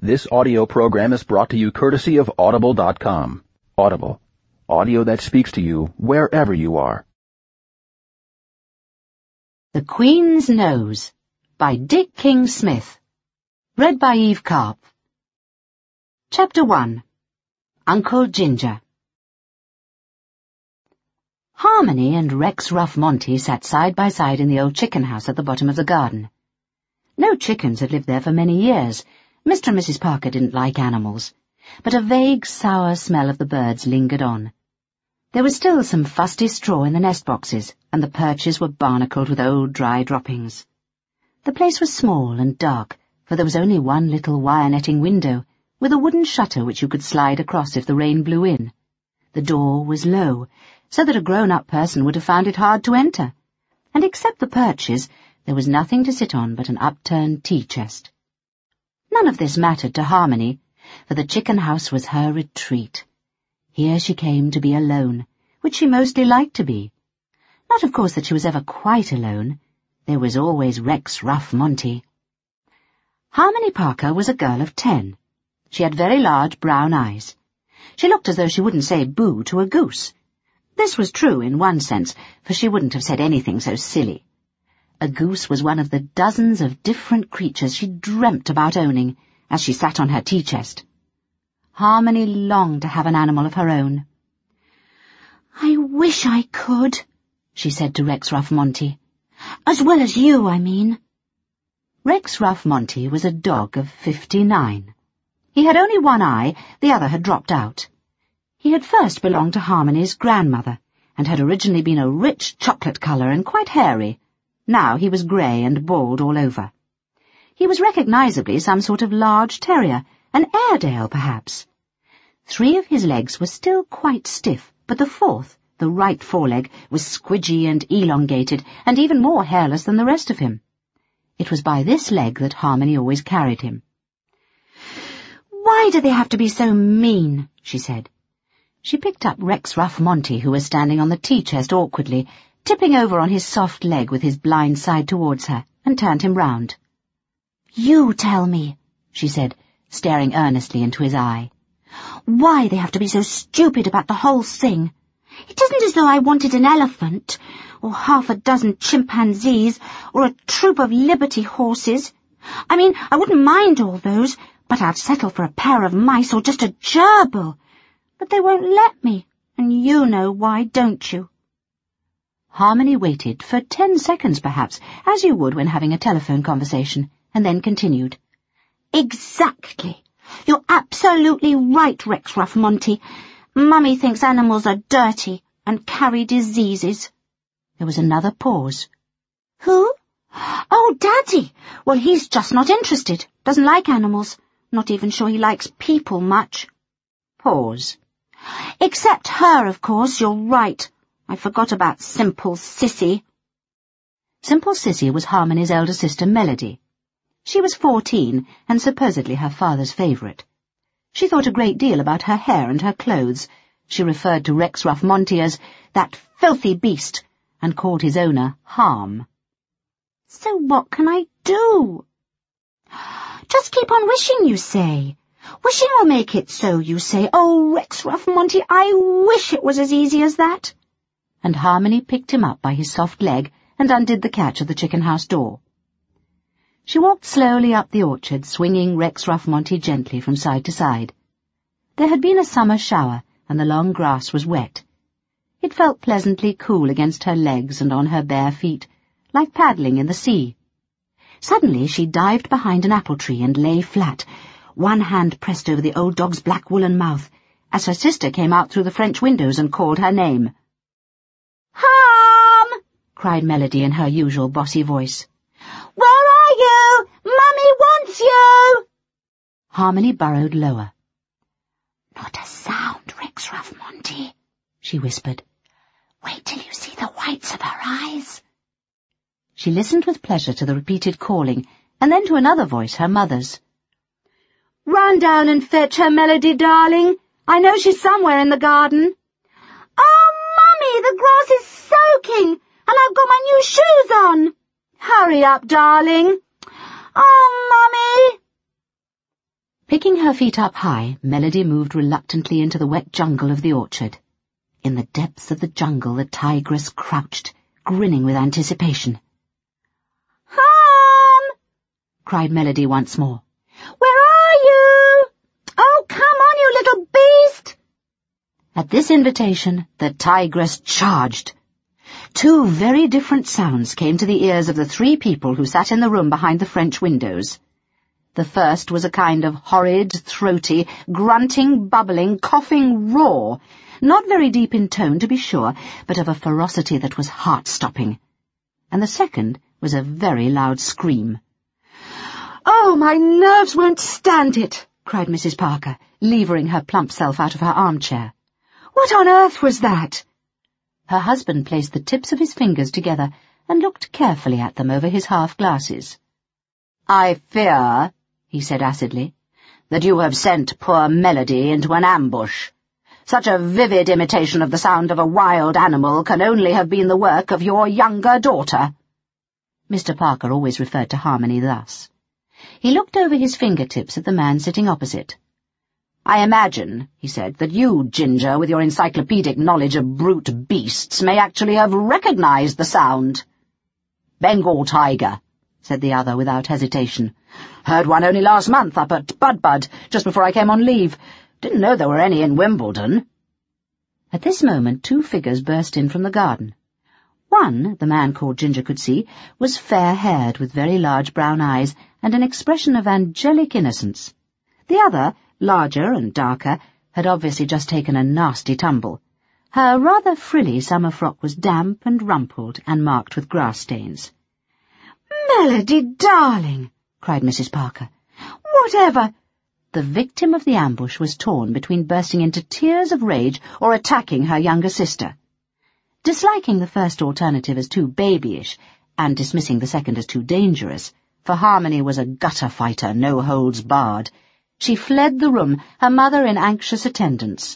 This audio program is brought to you courtesy of Audible.com. Audible. Audio that speaks to you wherever you are. The Queen's Nose by Dick King-Smith. Read by Eve Karp. Chapter 1. Uncle Ginger. Harmony and Rex Rough Monty sat side by side in the old chicken house at the bottom of the garden. No chickens had lived there for many years. Mr. and Mrs. Parker didn't like animals, but a vague, sour smell of the birds lingered on. There was still some fusty straw in the nest boxes, and the perches were barnacled with old dry droppings. The place was small and dark, for there was only one little wire-netting window, with a wooden shutter which you could slide across if the rain blew in. The door was low, so that a grown-up person would have found it hard to enter, and except the perches, there was nothing to sit on but an upturned tea-chest. None of this mattered to Harmony, for the chicken house was her retreat. Here she came to be alone, which she mostly liked to be. Not, of course, that she was ever quite alone. There was always Rex Rough Monty. Harmony Parker was a girl of 10. She had very large brown eyes. She looked as though she wouldn't say boo to a goose. This was true in one sense, for she wouldn't have said anything so silly. A goose was one of the dozens of different creatures she dreamt about owning as she sat on her tea-chest. Harmony longed to have an animal of her own. "I wish I could," she said to Rex Rough Monty. "As well as you, I mean." Rex Rough Monty was a dog of 59. He had only one eye, the other had dropped out. He had first belonged to Harmony's grandmother, and had originally been a rich chocolate colour and quite hairy. Now he was grey and bald all over. He was recognisably some sort of large terrier, an Airedale perhaps. 3 of his legs were still quite stiff, but the 4th, the right foreleg, was squidgy and elongated, and even more hairless than the rest of him. It was by this leg that Harmony always carried him. "Why do they have to be so mean?" she said. She picked up Rex Rough Monty, who was standing on the tea-chest awkwardly, tipping over on his soft leg with his blind side towards her, and turned him round. "You tell me," she said, staring earnestly into his eye. "Why they have to be so stupid about the whole thing. It isn't as though I wanted an elephant, or half a dozen chimpanzees, or a troop of Liberty horses. I mean, I wouldn't mind all those, but I'd settle for a pair of mice or just a gerbil. But they won't let me, and you know why, don't you?" Harmony waited for 10 seconds perhaps, as you would when having a telephone conversation, and then continued. "Exactly. You're absolutely right, Rex Rough Monty. Mummy thinks animals are dirty and carry diseases." There was another pause. "Who? Oh, Daddy. Well, he's just not interested. Doesn't like animals. Not even sure he likes people much." Pause. "Except her, of course, you're right. I forgot about Simple Sissy." Simple Sissy was Harmony's elder sister Melody. She was 14 and supposedly her father's favourite. She thought a great deal about her hair and her clothes. She referred to Rex Rough Monty as "that filthy beast," and called his owner Harm. "So what can I do?" "Just keep on wishing, you say. Wishing will make it so, you say. Oh, Rex Rough Monty, I wish it was as easy as that." And Harmony picked him up by his soft leg and undid the catch of the chicken house door. She walked slowly up the orchard, swinging Rex Rough Monty gently from side to side. There had been a summer shower, and the long grass was wet. It felt pleasantly cool against her legs and on her bare feet, like paddling in the sea. Suddenly she dived behind an apple tree and lay flat, one hand pressed over the old dog's black woolen mouth, as her sister came out through the French windows and called her name. "Harm!" cried Melody in her usual bossy voice. "Where are you? Mummy wants you!" Harmony burrowed lower. "Not a sound, Rex Rough Monty," she whispered. "Wait till you see the whites of her eyes." She listened with pleasure to the repeated calling, and then to another voice, her mother's. "Run down and fetch her, Melody, darling. I know she's somewhere in the garden." "Oh, Mummy, the grass is soaking, and I've got my new shoes on." "Hurry up, darling." "Oh, Mummy." Picking her feet up high, Melody moved reluctantly into the wet jungle of the orchard. In the depths of the jungle the tigress crouched, grinning with anticipation. "Harm!" cried Melody once more. "Where are you? Oh, come on, you little beast!" At this invitation, the tigress charged. Two very different sounds came to the ears of the three people who sat in the room behind the French windows. The first was a kind of horrid, throaty, grunting, bubbling, coughing roar, not very deep in tone, to be sure, but of a ferocity that was heart-stopping. And the second was a very loud scream. "Oh, my nerves won't stand it!" cried Mrs. Parker, levering her plump self out of her armchair. "What on earth was that?" Her husband placed the tips of his fingers together and looked carefully at them over his half-glasses. "I fear," he said acidly, "that you have sent poor Melody into an ambush. Such a vivid imitation of the sound of a wild animal can only have been the work of your younger daughter." Mr. Parker always referred to Harmony thus. He looked over his fingertips at the man sitting opposite. "I imagine," he said, "that you, Ginger, with your encyclopedic knowledge of brute beasts, may actually have recognized the sound." "Bengal tiger," said the other without hesitation. "Heard one only last month up at Bud, just before I came on leave. Didn't know there were any in Wimbledon." At this moment 2 figures burst in from the garden. One, the man called Ginger could see, was fair-haired with very large brown eyes and an expression of angelic innocence. The other, larger and darker, had obviously just taken a nasty tumble. Her rather frilly summer frock was damp and rumpled and marked with grass stains. "Melody, darling!" cried Mrs. Parker. "Whatever—" The victim of the ambush was torn between bursting into tears of rage or attacking her younger sister. Disliking the first alternative as too babyish, and dismissing the second as too dangerous, for Harmony was a gutter fighter, no holds barred, she fled the room, her mother in anxious attendance.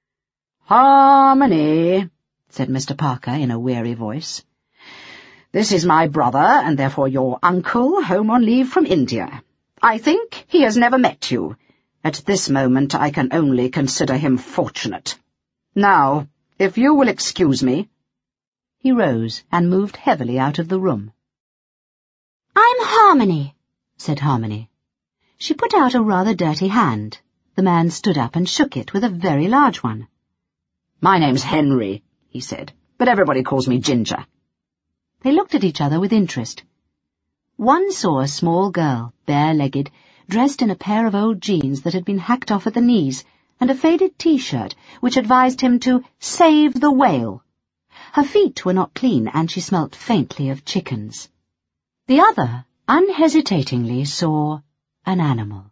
"Harmony," said Mr. Parker in a weary voice. "This is my brother, and therefore your uncle, home on leave from India. I think he has never met you. At this moment I can only consider him fortunate. Now, if you will excuse me." He rose and moved heavily out of the room. "I'm Harmony," said Harmony. She put out a rather dirty hand. The man stood up and shook it with a very large one. "My name's Henry," he said, "but everybody calls me Ginger." They looked at each other with interest. One saw a small girl, bare-legged, dressed in a pair of old jeans that had been hacked off at the knees, and a faded T-shirt which advised him to save the whale. Her feet were not clean, and she smelt faintly of chickens. The other unhesitatingly saw an animal.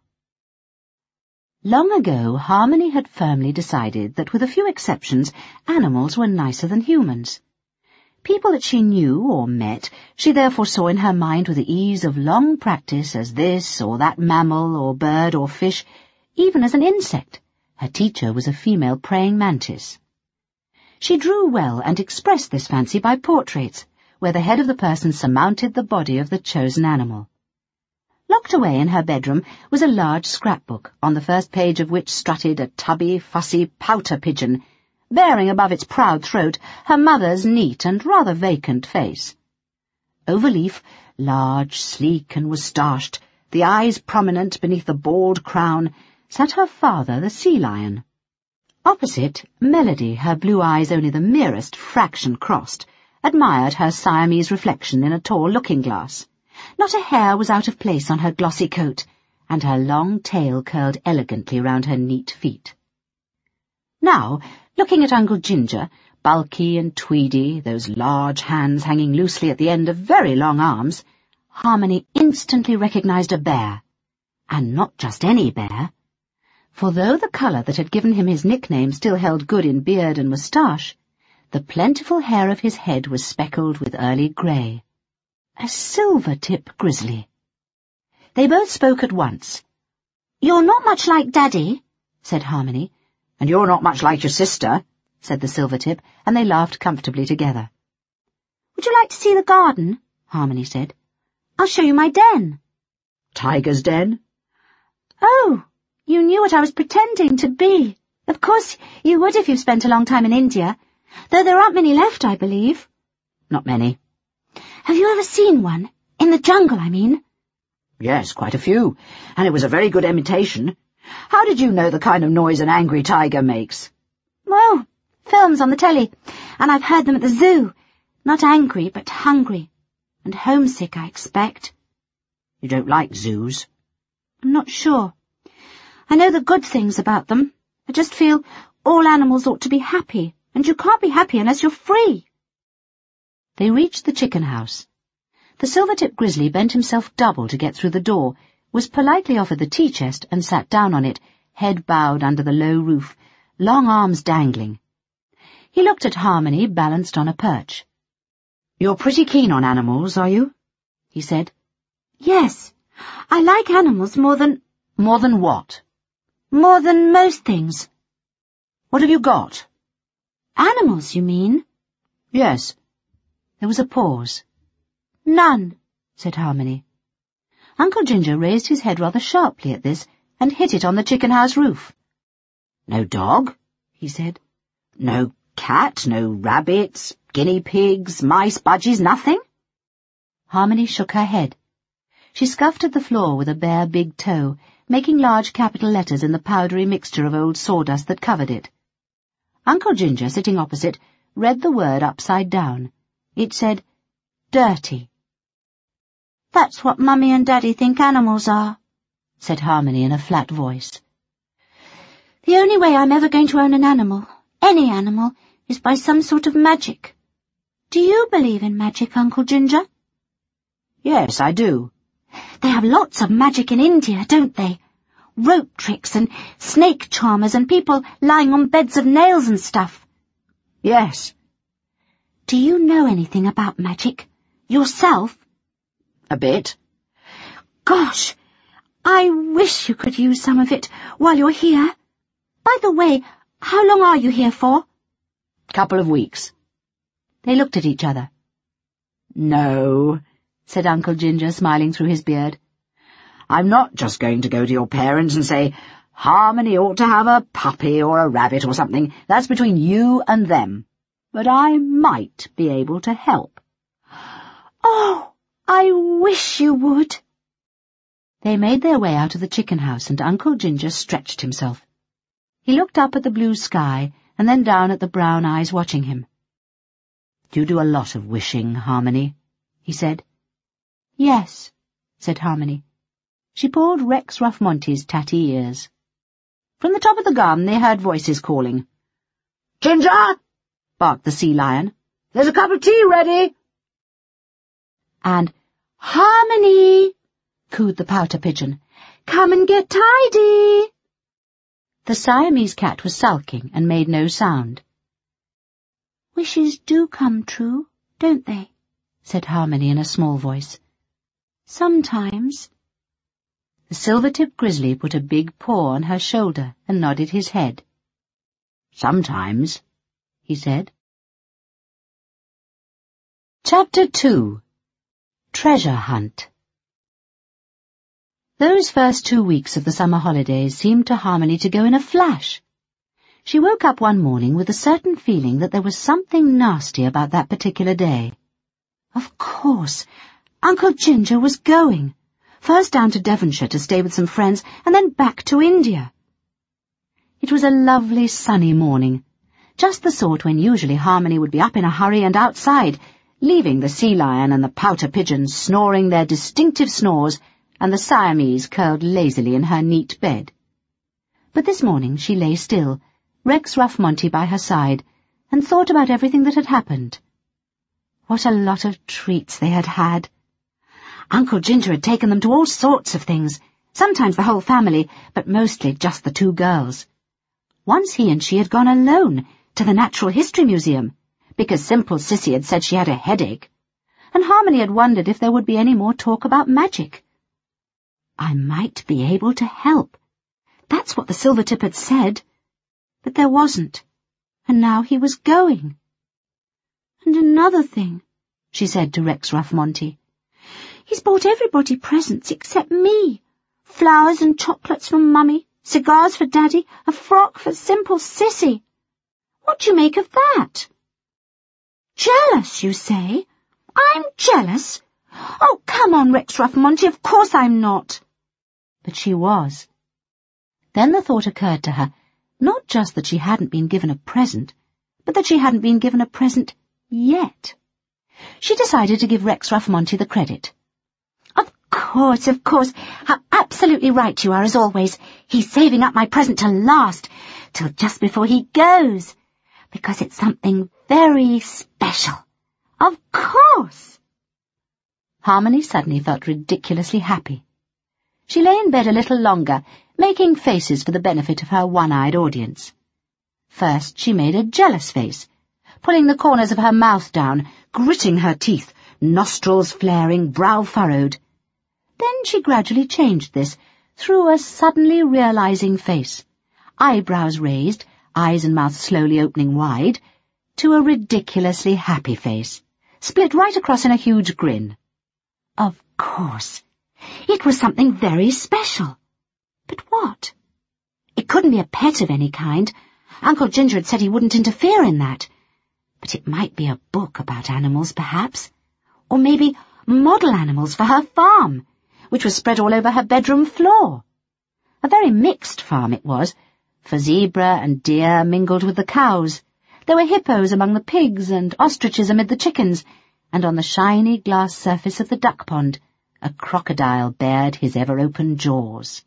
Long ago, Harmony had firmly decided that, with a few exceptions, animals were nicer than humans. People that she knew or met, she therefore saw in her mind with the ease of long practice as this or that mammal or bird or fish, even as an insect. Her teacher was a female praying mantis. She drew well and expressed this fancy by portraits, where the head of the person surmounted the body of the chosen animal. Locked away in her bedroom was a large scrapbook, on the first page of which strutted a tubby, fussy pouter pigeon, bearing above its proud throat her mother's neat and rather vacant face. Overleaf, large, sleek, and moustached, the eyes prominent beneath the bald crown, sat her father, the sea lion. Opposite, Melody, her blue eyes only the merest fraction crossed, admired her Siamese reflection in a tall looking-glass. Not a hair was out of place on her glossy coat, and her long tail curled elegantly round her neat feet. Now, looking at Uncle Ginger, bulky and tweedy, those large hands hanging loosely at the end of very long arms, Harmony instantly recognized a bear. And not just any bear. For though the colour that had given him his nickname still held good in beard and moustache, the plentiful hair of his head was speckled with early grey. A silver-tip grizzly. They both spoke at once. "You're not much like Daddy," said Harmony. "And you're not much like your sister," said the silvertip, and they laughed comfortably together. "Would you like to see the garden?" Harmony said. "I'll show you my den." "Tiger's den?" "Oh," You knew what I was pretending to be. Of course you would if you've spent a long time in India, though there aren't many left, I believe. Not many. Have you ever seen one? In the jungle, I mean. Yes, quite a few, and it was a very good imitation. How did you know the kind of noise an angry tiger makes? Well, films on the telly, and I've heard them at the zoo. Not angry, but hungry. And homesick, I expect. You don't like zoos? I'm not sure. I know the good things about them. I just feel all animals ought to be happy, and you can't be happy unless you're free. They reached the chicken house. The silver-tipped grizzly bent himself double to get through the door, was politely offered the tea chest and sat down on it, head bowed under the low roof, long arms dangling. He looked at Harmony balanced on a perch. You're pretty keen on animals, are you? He said. Yes, I like animals more than... More than what? More than most things. What have you got? Animals, you mean? Yes. There was a pause. None, said Harmony. Uncle Ginger raised his head rather sharply at this and hit it on the chicken house roof. No dog, he said. No cat, no rabbits, guinea pigs, mice, budgies, nothing? Harmony shook her head. She scuffed at the floor with a bare big toe, making large capital letters in the powdery mixture of old sawdust that covered it. Uncle Ginger, sitting opposite, read the word upside down. It said, dirty. That's what Mummy and Daddy think animals are, said Harmony in a flat voice. The only way I'm ever going to own an animal, any animal, is by some sort of magic. Do you believe in magic, Uncle Ginger? Yes, I do. They have lots of magic in India, don't they? Rope tricks and snake charmers and people lying on beds of nails and stuff. Yes. Do you know anything about magic? Yourself? A bit. Gosh, I wish you could use some of it while you're here. By the way, how long are you here for? Couple of weeks. They looked at each other. No, said Uncle Ginger, smiling through his beard. I'm not just going to go to your parents and say, Harmony ought to have a puppy or a rabbit or something. That's between you and them. But I might be able to help. Oh, I wish you would. They made their way out of the chicken house, and Uncle Ginger stretched himself. He looked up at the blue sky, and then down at the brown eyes watching him. You do a lot of wishing, Harmony, he said. Yes, said Harmony. She pulled Rex Ruff-Monty's tatty ears. From the top of the garden they heard voices calling. Ginger! Barked the sea lion. There's a cup of tea ready! And Harmony! Cooed the pouter pigeon. Come and get tidy! The Siamese cat was sulking and made no sound. Wishes do come true, don't they? Said Harmony in a small voice. Sometimes. The silver-tipped grizzly put a big paw on her shoulder and nodded his head. Sometimes, he said. Chapter 2. Treasure Hunt. Those first 2 weeks of the summer holidays seemed to Harmony to go in a flash. She woke up one morning with a certain feeling that there was something nasty about that particular day. Of course, Uncle Ginger was going, first down to Devonshire to stay with some friends, and then back to India. It was a lovely sunny morning, just the sort when usually Harmony would be up in a hurry and outside, leaving the sea lion and the pouter pigeon snoring their distinctive snores and the Siamese curled lazily in her neat bed. But this morning she lay still, Rex Ruff-Monty by her side, and thought about everything that had happened. What a lot of treats they had had. Uncle Ginger had taken them to all sorts of things, sometimes the whole family, but mostly just the 2 girls. Once he and she had gone alone to the Natural History Museum, because Simple Sissy had said she had a headache, and Harmony had wondered if there would be any more talk about magic. I might be able to help. That's what the Silvertip had said. But there wasn't, and now he was going. And another thing, she said to Rex Ruff-Monty. He's bought everybody presents except me. Flowers and chocolates from Mummy, Cigars for Daddy, a frock for simple Sissy. What do you make of that? Jealous, you say? I'm jealous? Oh, come on, Rex Ruff-Monty, of course I'm not. But she was. Then the thought occurred to her, not just that she hadn't been given a present, but that she hadn't been given a present yet. She decided to give Rex Ruff-Monty the credit. Of course. How absolutely right you are, as always. He's saving up my present to last, till just before he goes, because it's something very special. Of course. Harmony suddenly felt ridiculously happy. She lay in bed a little longer, making faces for the benefit of her one-eyed audience. First she made a jealous face, pulling the corners of her mouth down, gritting her teeth, nostrils flaring, brow furrowed. Then she gradually changed this, through a suddenly realizing face, eyebrows raised, eyes and mouth slowly opening wide, to a ridiculously happy face, split right across in a huge grin. Of course. It was something very special. But what? It couldn't be a pet of any kind. Uncle Ginger had said he wouldn't interfere in that. But it might be a book about animals, perhaps. Or maybe model animals for her farm, which was spread all over her bedroom floor. A very mixed farm it was, for zebra and deer mingled with the cows. There were hippos among the pigs and ostriches amid the chickens, and on the shiny glass surface of the duck pond, a crocodile bared his ever-open jaws.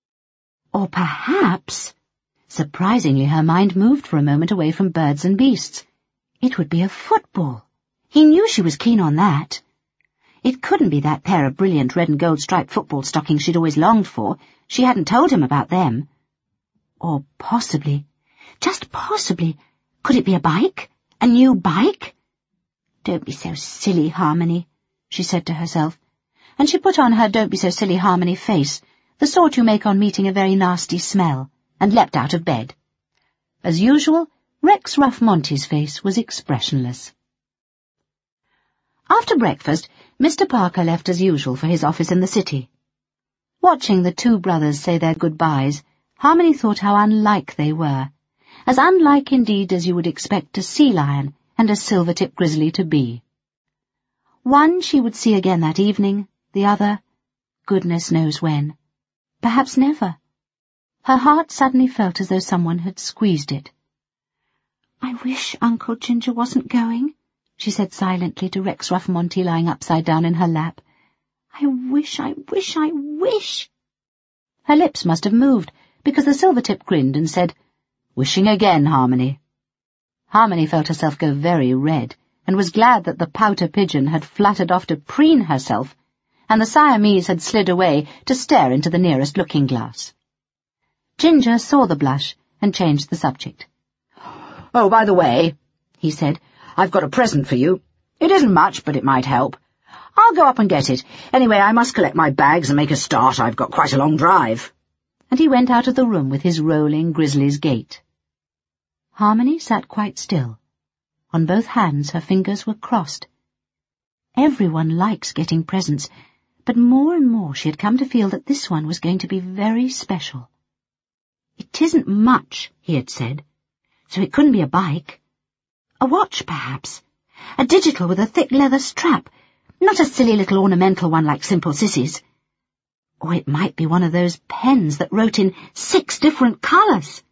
Or perhaps, surprisingly her mind moved for a moment away from birds and beasts. It would be a football. He knew she was keen on that. It couldn't be that pair of brilliant red and gold striped football stockings she'd always longed for. She hadn't told him about them. Or possibly, just possibly, could it be a bike? A new bike? Don't be so silly, Harmony, she said to herself, and she put on her don't be so silly Harmony face, the sort you make on meeting a very nasty smell, and leapt out of bed. As usual, Rex Ruff-Monty's face was expressionless. After breakfast, Mr. Parker left as usual for his office in the city. Watching the two brothers say their goodbyes, Harmony thought how unlike they were, as unlike indeed as you would expect a sea lion and a silver-tip grizzly to be. One she would see again that evening, the other, goodness knows when. Perhaps never. Her heart suddenly felt as though someone had squeezed it. "I wish Uncle Ginger wasn't going," she said silently to Rex Ruff-Monty lying upside down in her lap. "I wish. Her lips must have moved, because the Silvertip grinned and said, "Wishing again, Harmony." Harmony felt herself go very red, and was glad that the pouter pigeon had fluttered off to preen herself, and the Siamese had slid away to stare into the nearest looking-glass. Ginger saw the blush and changed the subject. "Oh, by the way," he said, "I've got a present for you. It isn't much, but it might help. I'll go up and get it. Anyway, I must collect my bags and make a start. I've got quite a long drive." And he went out of the room with his rolling grizzly's gait. Harmony sat quite still. On both hands her fingers were crossed. Everyone likes getting presents, but more and more she had come to feel that this one was going to be very special. "It isn't much," he had said, "so it couldn't be a bike. A watch, perhaps. A digital with a thick leather strap, not a silly little ornamental one like Simple Sissy's. Or it might be one of those pens that wrote in 6 different colours."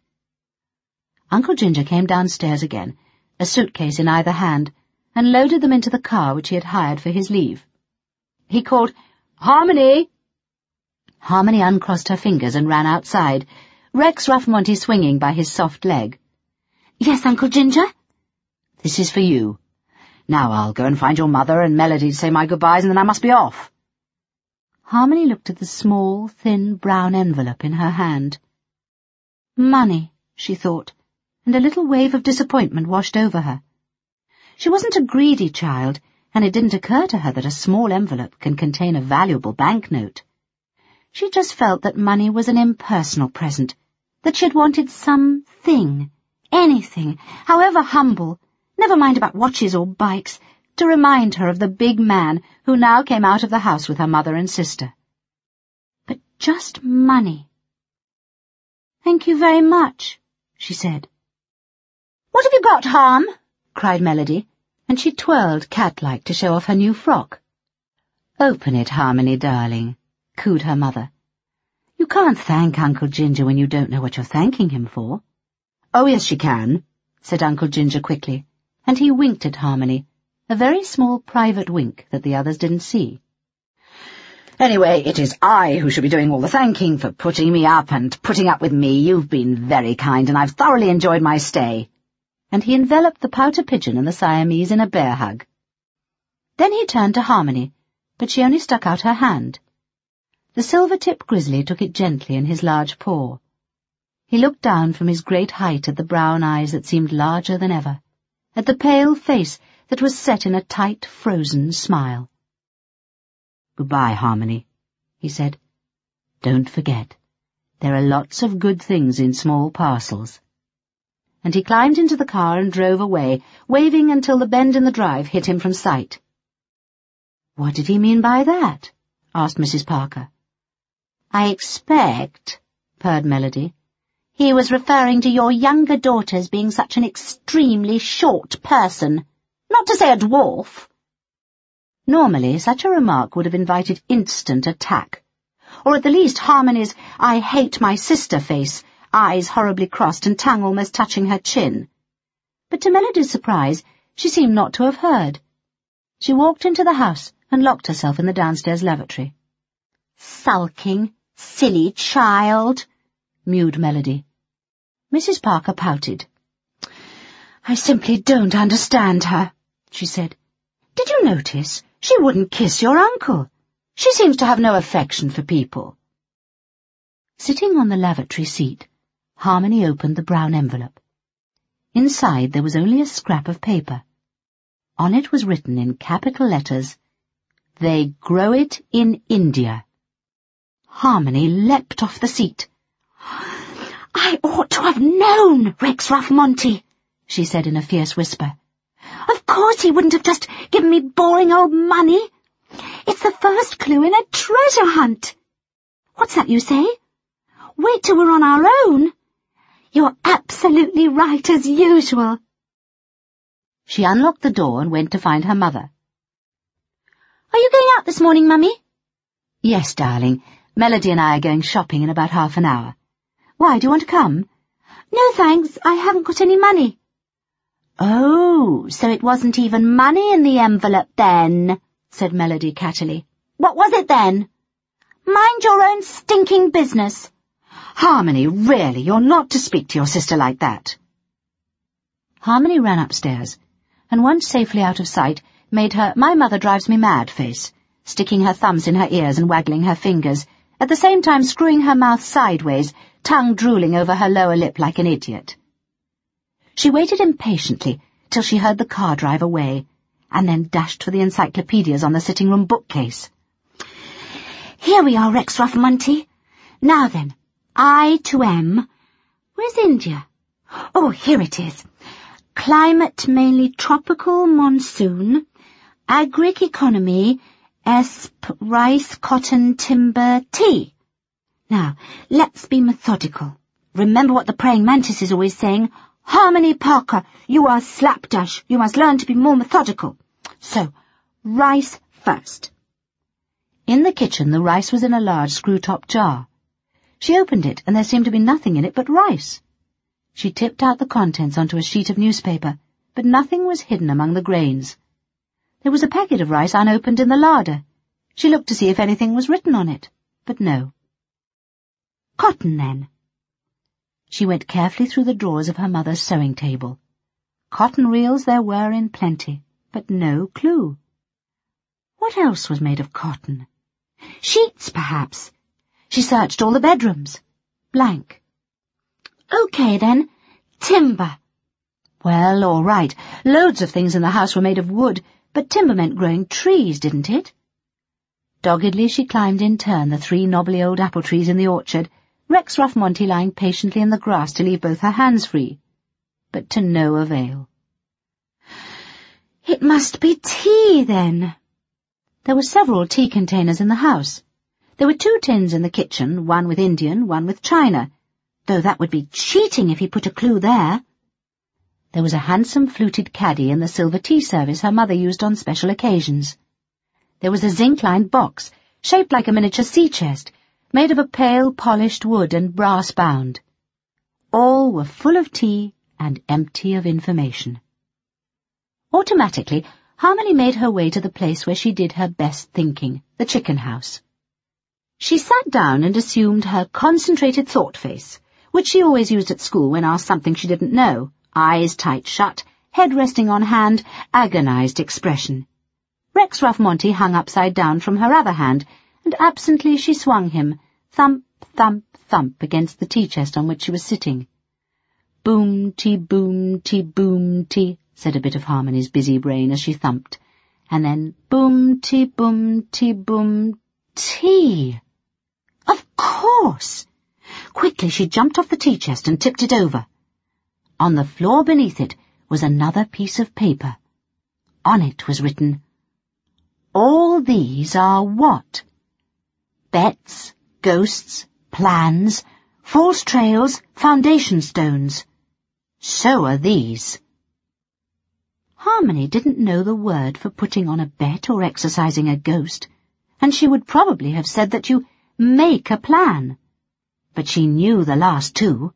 Uncle Ginger came downstairs again, a suitcase in either hand, and loaded them into the car which he had hired for his leave. He called, "Harmony!" Harmony uncrossed her fingers and ran outside, Rex Ruff-Monty swinging by his soft leg. "Yes, Uncle Ginger?" "This is for you. Now I'll go and find your mother and Melody to say my goodbyes, and then I must be off." Harmony looked at the small, thin, brown envelope in her hand. Money, she thought, and a little wave of disappointment washed over her. She wasn't a greedy child, and it didn't occur to her that a small envelope can contain a valuable banknote. She just felt that money was an impersonal present, that she had wanted something, anything, however humble, never mind about watches or bikes, to remind her of the big man who now came out of the house with her mother and sister. But just money. "Thank you very much," she said. "What have you got, Harm?" cried Melody, and she twirled cat-like to show off her new frock. "Open it, Harmony, darling," cooed her mother. "You can't thank Uncle Ginger when you don't know what you're thanking him for." "Oh, yes, she can," said Uncle Ginger quickly, and he winked at Harmony, a very small private wink that the others didn't see. "Anyway, it is I who should be doing all the thanking for putting me up and putting up with me. You've been very kind, and I've thoroughly enjoyed my stay." And he enveloped the pouter pigeon and the Siamese in a bear hug. Then he turned to Harmony, but she only stuck out her hand. The silver-tipped grizzly took it gently in his large paw. He looked down from his great height at the brown eyes that seemed larger than ever, at the pale face that was set in a tight, frozen smile. "Goodbye, Harmony," he said. "Don't forget, there are lots of good things in small parcels." And he climbed into the car and drove away, waving until the bend in the drive hid him from sight. "What did he mean by that?" asked Mrs. Parker. "I expect," purred Melody, "he was referring to your younger daughter's being such an extremely short person. Not to say a dwarf." Normally, such a remark would have invited instant attack, or at the least Harmony's "I hate my sister" face, eyes horribly crossed and tongue almost touching her chin. But to Melody's surprise, she seemed not to have heard. She walked into the house and locked herself in the downstairs lavatory. "Sulking, silly child," mewed Melody. Mrs. Parker pouted. "I simply don't understand her," she said. "Did you notice? She wouldn't kiss your uncle. She seems to have no affection for people." Sitting on the lavatory seat, Harmony opened the brown envelope. Inside there was only a scrap of paper. On it was written in capital letters, "They grow it in India." Harmony leapt off the seat. "I ought to have known, Rex Ruff-Monty," she said in a fierce whisper. "Of course he wouldn't have just given me boring old money. It's the first clue in a treasure hunt. What's that you say? Wait till we're on our own. You're absolutely right as usual." She unlocked the door and went to find her mother. "Are you going out this morning, Mummy?" "Yes, darling. Melody and I are going shopping in about half an hour. Why, do you want to come?" "No, thanks. I haven't got any money." "Oh, so it wasn't even money in the envelope then," said Melody cattily. "What was it then?" "Mind your own stinking business." "Harmony, really, you're not to speak to your sister like that." Harmony ran upstairs, and once safely out of sight, made her "my mother drives me mad" face, sticking her thumbs in her ears and waggling her fingers, at the same time screwing her mouth sideways, tongue drooling over her lower lip like an idiot. She waited impatiently till she heard the car drive away, and then dashed for the encyclopedias on the sitting-room bookcase. "Here we are, Rex Ruff-Monty. Now then, I to M. Where's India? Oh, here it is. Climate mainly tropical monsoon. Agric economy, rice, cotton, timber, tea. Now, let's be methodical. Remember what the praying mantis is always saying. Harmony Parker, you are slapdash. You must learn to be more methodical. So, rice first." In the kitchen the rice was in a large screw-top jar. She opened it, and there seemed to be nothing in it but rice. She tipped out the contents onto a sheet of newspaper, but nothing was hidden among the grains. There was a packet of rice unopened in the larder. She looked to see if anything was written on it, but no. Cotton, then. She went carefully through the drawers of her mother's sewing table. Cotton reels there were in plenty, but no clue. What else was made of cotton? Sheets, perhaps. She searched all the bedrooms. Blank. "Okay, then. Timber." Well, all right. Loads of things in the house were made of wood, but timber meant growing trees, didn't it? Doggedly she climbed in turn the 3 knobbly old apple trees in the orchard, Rex Ruff-Monty lying patiently in the grass to leave both her hands free, but to no avail. "It must be tea, then." There were several tea containers in the house. There were 2 tins in the kitchen, one with Indian, one with China. though that would be cheating if he put a clue there. There was a handsome fluted caddy in the silver tea service her mother used on special occasions. There was a zinc-lined box, shaped like a miniature sea chest, made of a pale polished wood and brass bound. All were full of tea and empty of information. Automatically, Harmony made her way to the place where she did her best thinking, the chicken house. She sat down and assumed her concentrated thought face, which she always used at school when asked something she didn't know, eyes tight shut, head resting on hand, agonized expression. Rex Ruff-Monty hung upside down from her other hand, and absently she swung him, thump, thump, thump, against the tea chest on which she was sitting. Boom-tea, boom-tea, boom-tea, said a bit of Harmony's busy brain as she thumped, and then boom-tea, boom-tea, boom-tea. Of course! Quickly she jumped off the tea chest and tipped it over. On the floor beneath it was another piece of paper. On it was written, "All these are what? Bets, ghosts, plans, false trails, foundation stones. So are these." Harmony didn't know the word for putting on a bet or exercising a ghost, and she would probably have said that you make a plan. But she knew the last two.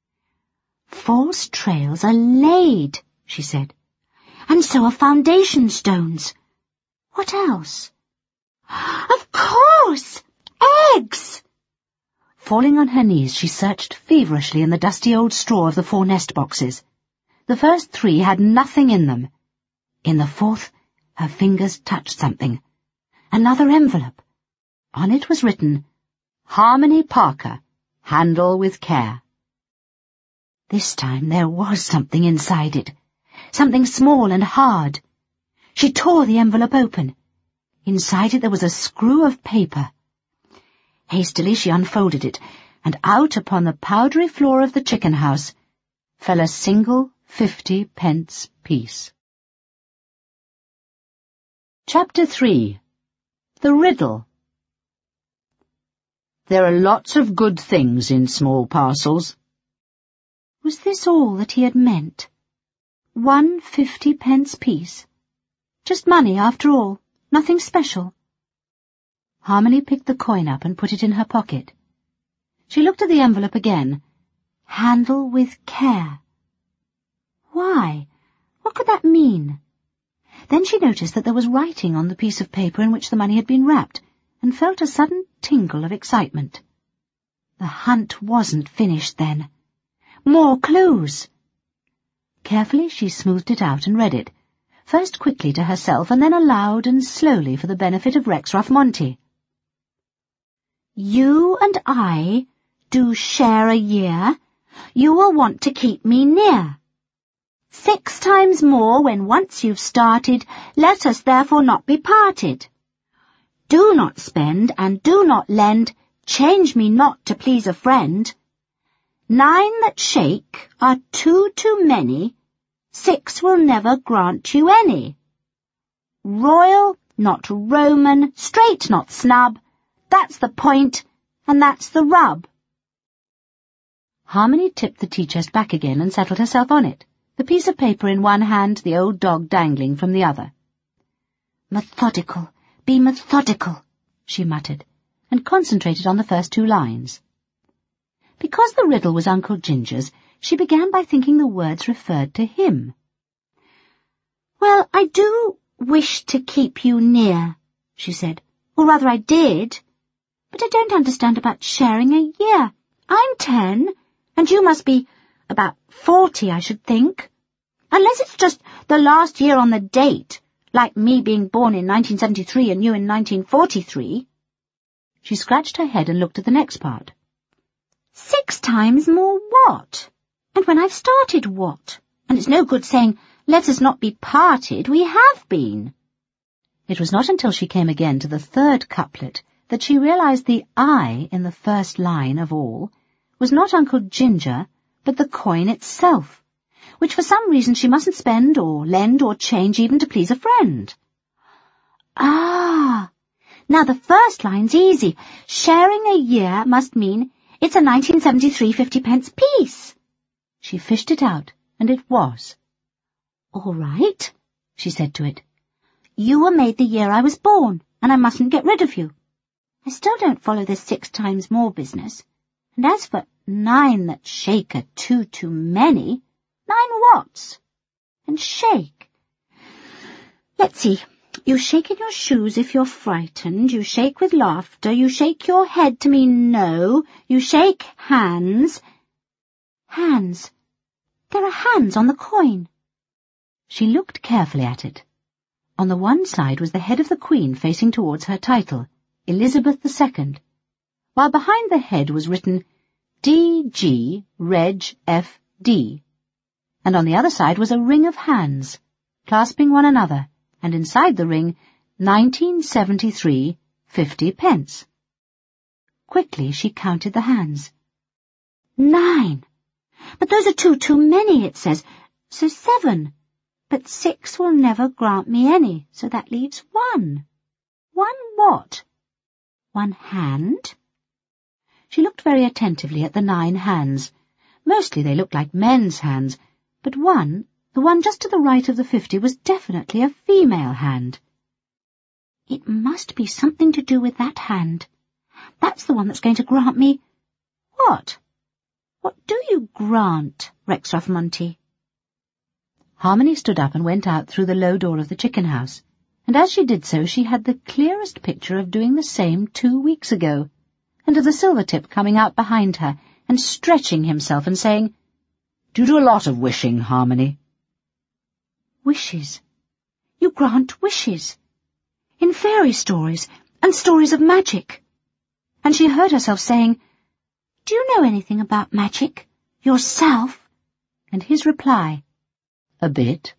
"False trails are laid," she said, "and so are foundation stones. What else? Of course! Eggs!" Falling on her knees, she searched feverishly in the dusty old straw of the 4 nest boxes. The first 3 had nothing in them. In the 4th, her fingers touched something. Another envelope. On it was written, "Harmony Parker, handle with care." This time there was something inside it, something small and hard. She tore the envelope open. Inside it there was a screw of paper. Hastily she unfolded it, and out upon the powdery floor of the chicken house fell a single 50-pence piece. Chapter 3. The Riddle. There are lots of good things in small parcels. Was this all that he had meant? 1 50-pence piece? Just money after all, nothing special. Harmony picked the coin up and put it in her pocket. She looked at the envelope again. Handle with care. Why? What could that mean? Then she noticed that there was writing on the piece of paper in which the money had been wrapped, and felt a sudden tingle of excitement. The hunt wasn't finished then. More clues! Carefully she smoothed it out and read it, first quickly to herself and then aloud and slowly for the benefit of Rex Ruff-Monty. "You and I do share a year. You will want to keep me near. 6 times more when once you've started, let us therefore not be parted. Do not spend and do not lend, change me not to please a friend. 9 that shake are 2 too many, 6 will never grant you any. Royal, not Roman, straight, not snub, that's the point, and that's the rub." Harmony tipped the tea chest back again and settled herself on it, the piece of paper in one hand, the old dog dangling from the other. "Methodical, be methodical," she muttered, and concentrated on the first 2 lines. Because the riddle was Uncle Ginger's, she began by thinking the words referred to him. "Well, I do wish to keep you near," she said. "Or rather I did. But I don't understand about sharing a year. I'm 10, and you must be about 40, I should think. Unless it's just the last year on the date, like me being born in 1973 and you in 1943. She scratched her head and looked at the next part. 6 times more what? And when I've started what? And it's no good saying, let us not be parted, we have been. It was not until she came again to the 3rd couplet that she realized the I in the first line of all was not Uncle Ginger, but the coin itself, which for some reason she mustn't spend or lend or change even to please a friend. Ah! Now the first line's easy. Sharing a year must mean It's a 1973 50-pence piece. She fished it out, and it was. All right, she said to it. You were made the year I was born, and I mustn't get rid of you. I still don't follow this 6 times more business. And as for 9 that shake are 2 too many, 9 whats? And shake. Let's see. You shake in your shoes if you're frightened. You shake with laughter. You shake your head to mean no. You shake hands. Hands. There are hands on the coin. She looked carefully at it. On the one side was the head of the Queen facing towards her title, Elizabeth II, while behind the head was written D.G. Reg. F.D., and on the other side was a ring of hands, clasping one another, and inside the ring, 1973 50-pence. Quickly she counted the hands. 9. But those are 2 too many, it says, so 7. But 6 will never grant me any, so that leaves 1. 1 what? 1 hand? She looked very attentively at the 9 hands. Mostly they looked like men's hands, but one, the one just to the right of the 50, was definitely a female hand. It must be something to do with that hand. That's the one that's going to grant me... What? What do you grant, Rexruff Monty? Harmony stood up and went out through the low door of the chicken house, and as she did so she had the clearest picture of doing the same 2 weeks ago, and of the Silvertip coming out behind her and stretching himself and saying, "Do you do a lot of wishing, Harmony?" Wishes. You grant wishes. In fairy stories and stories of magic. And she heard herself saying, "Do you know anything about magic? Yourself?" And his reply, "A bit."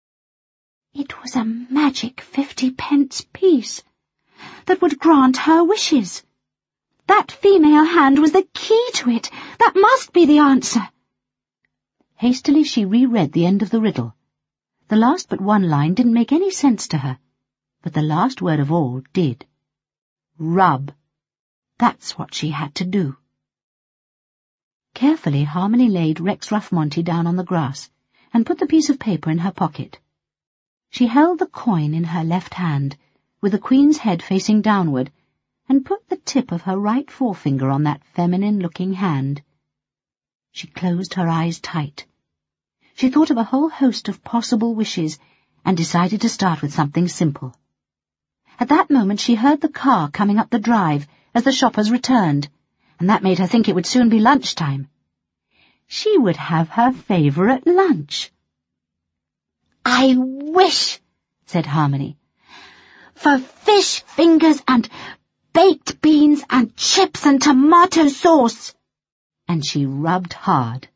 It was a magic 50-pence piece that would grant her wishes. That female hand was the key to it. That must be the answer. Hastily she reread the end of the riddle. The last but one line didn't make any sense to her, but the last word of all did. Rub. That's what she had to do. Carefully Harmony laid Rexruff Monty down on the grass and put the piece of paper in her pocket. She held the coin in her left hand, with the Queen's head facing downward, and put the tip of her right forefinger on that feminine-looking hand. She closed her eyes tight. She thought of a whole host of possible wishes and decided to start with something simple. At that moment she heard the car coming up the drive as the shoppers returned, and that made her think it would soon be lunchtime. She would have her favourite lunch. "I wish," said Harmony, "for fish fingers and baked beans and chips and tomato sauce." And she rubbed hard.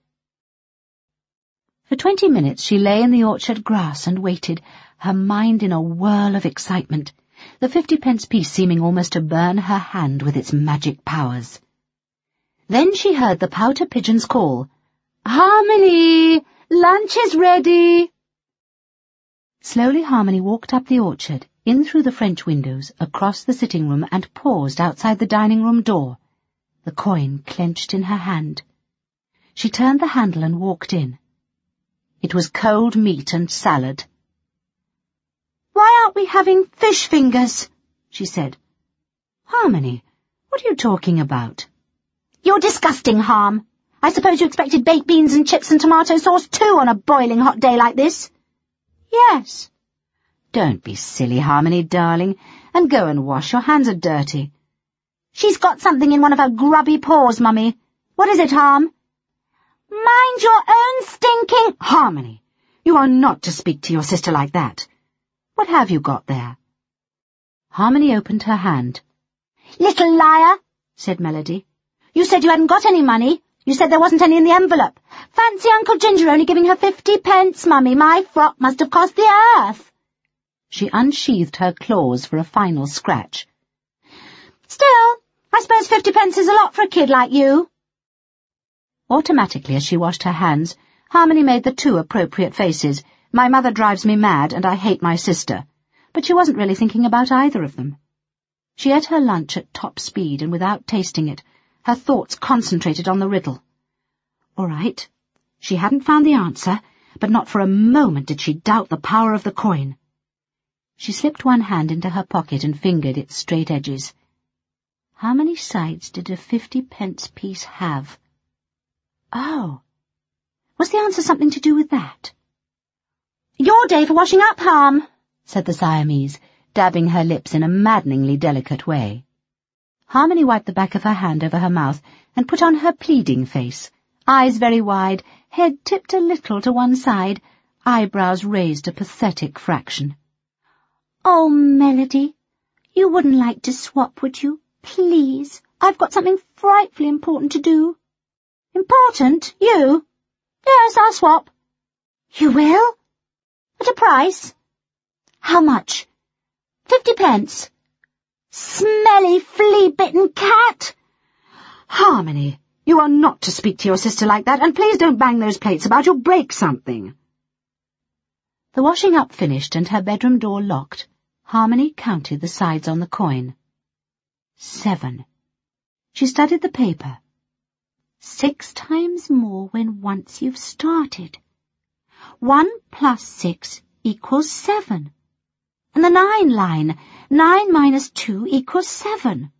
For 20 minutes she lay in the orchard grass and waited, her mind in a whirl of excitement, the 50-pence piece seeming almost to burn her hand with its magic powers. Then she heard the pouter pigeon's call, "Harmony, lunch is ready." Slowly Harmony walked up the orchard, in through the French windows, across the sitting-room, and paused outside the dining-room door, the coin clenched in her hand. She turned the handle and walked in. It was cold meat and salad. "Why aren't we having fish fingers?" she said. "Harmony, what are you talking about?" "You're disgusting, Harm. I suppose you expected baked beans and chips and tomato sauce too on a boiling hot day like this?" "Yes." "Don't be silly, Harmony, darling, and go and wash. Your hands are dirty." "She's got something in one of her grubby paws, Mummy. What is it, Harm?" "Mind your own stinking—" "Harmony, you are not to speak to your sister like that. What have you got there?" Harmony opened her hand. "Little liar," said Melody. "You said you hadn't got any money. You said there wasn't any in the envelope. Fancy Uncle Ginger only giving her 50-pence, Mummy. My frock must have cost the earth." She unsheathed her claws for a final scratch. "Still, I suppose 50-pence is a lot for a kid like you." Automatically, as she washed her hands, Harmony made the 2 appropriate faces, "My mother drives me mad, and I hate my sister," but she wasn't really thinking about either of them. She ate her lunch at top speed and without tasting it, her thoughts concentrated on the riddle. All right, she hadn't found the answer, but not for a moment did she doubt the power of the coin. She slipped one hand into her pocket and fingered its straight edges. How many sides did a 50-pence piece have? Oh, was the answer something to do with that? "Your day for washing up, Harm," said the Siamese, dabbing her lips in a maddeningly delicate way. Harmony wiped the back of her hand over her mouth and put on her pleading face, eyes very wide, head tipped a little to one side, eyebrows raised a pathetic fraction. "Oh, Melody, you wouldn't like to swap, would you? Please, I've got something frightfully important to do." "Important? You?" "Yes, I'll swap." "You will? At a price?" "How much?" 50 pence. "Smelly, flea-bitten cat!" "Harmony, you are not to speak to your sister like that, and please don't bang those plates about, you'll break something." The washing up finished and her bedroom door locked, Harmony counted the sides on the coin. 7. She studied the paper. 6 times more when once you've started. 1 plus 6 equals 7. And the 9 line, 9 minus 2 equals 7.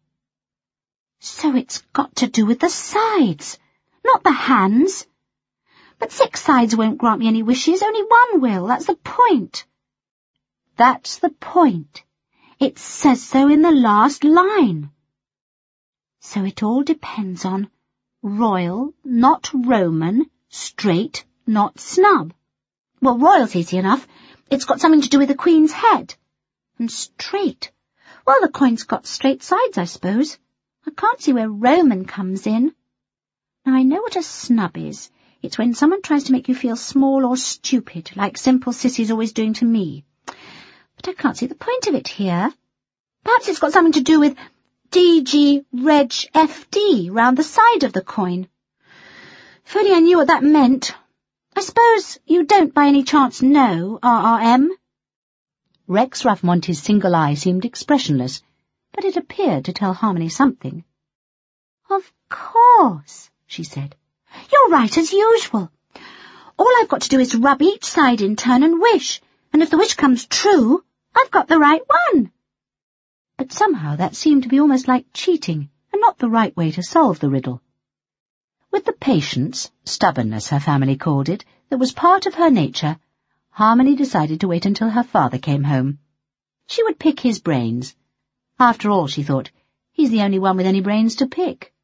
So it's got to do with the sides, not the hands. But 6 sides won't grant me any wishes, only 1 will, that's the point. That's the point. It says so in the last line. So it all depends on royal, not Roman, straight, not snub. Well, royal's easy enough. It's got something to do with the Queen's head. And straight. Well, the coin's got straight sides, I suppose. I can't see where Roman comes in. Now, I know what a snub is. It's when someone tries to make you feel small or stupid, like Simple Sissy's always doing to me. But I can't see the point of it here. Perhaps it's got something to do with DG Reg FD round the side of the coin. If only I knew what that meant. I suppose you don't by any chance know RRM? Rex Ruff-Monty's single eye seemed expressionless, but it appeared to tell Harmony something. "Of course," she said. "You're right as usual. All I've got to do is rub each side in turn and wish, and if the wish comes true, I've got the right one." But somehow that seemed to be almost like cheating, and not the right way to solve the riddle. With the patience, stubbornness her family called it, that was part of her nature, Harmony decided to wait until her father came home. She would pick his brains. After all, she thought, he's the only one with any brains to pick.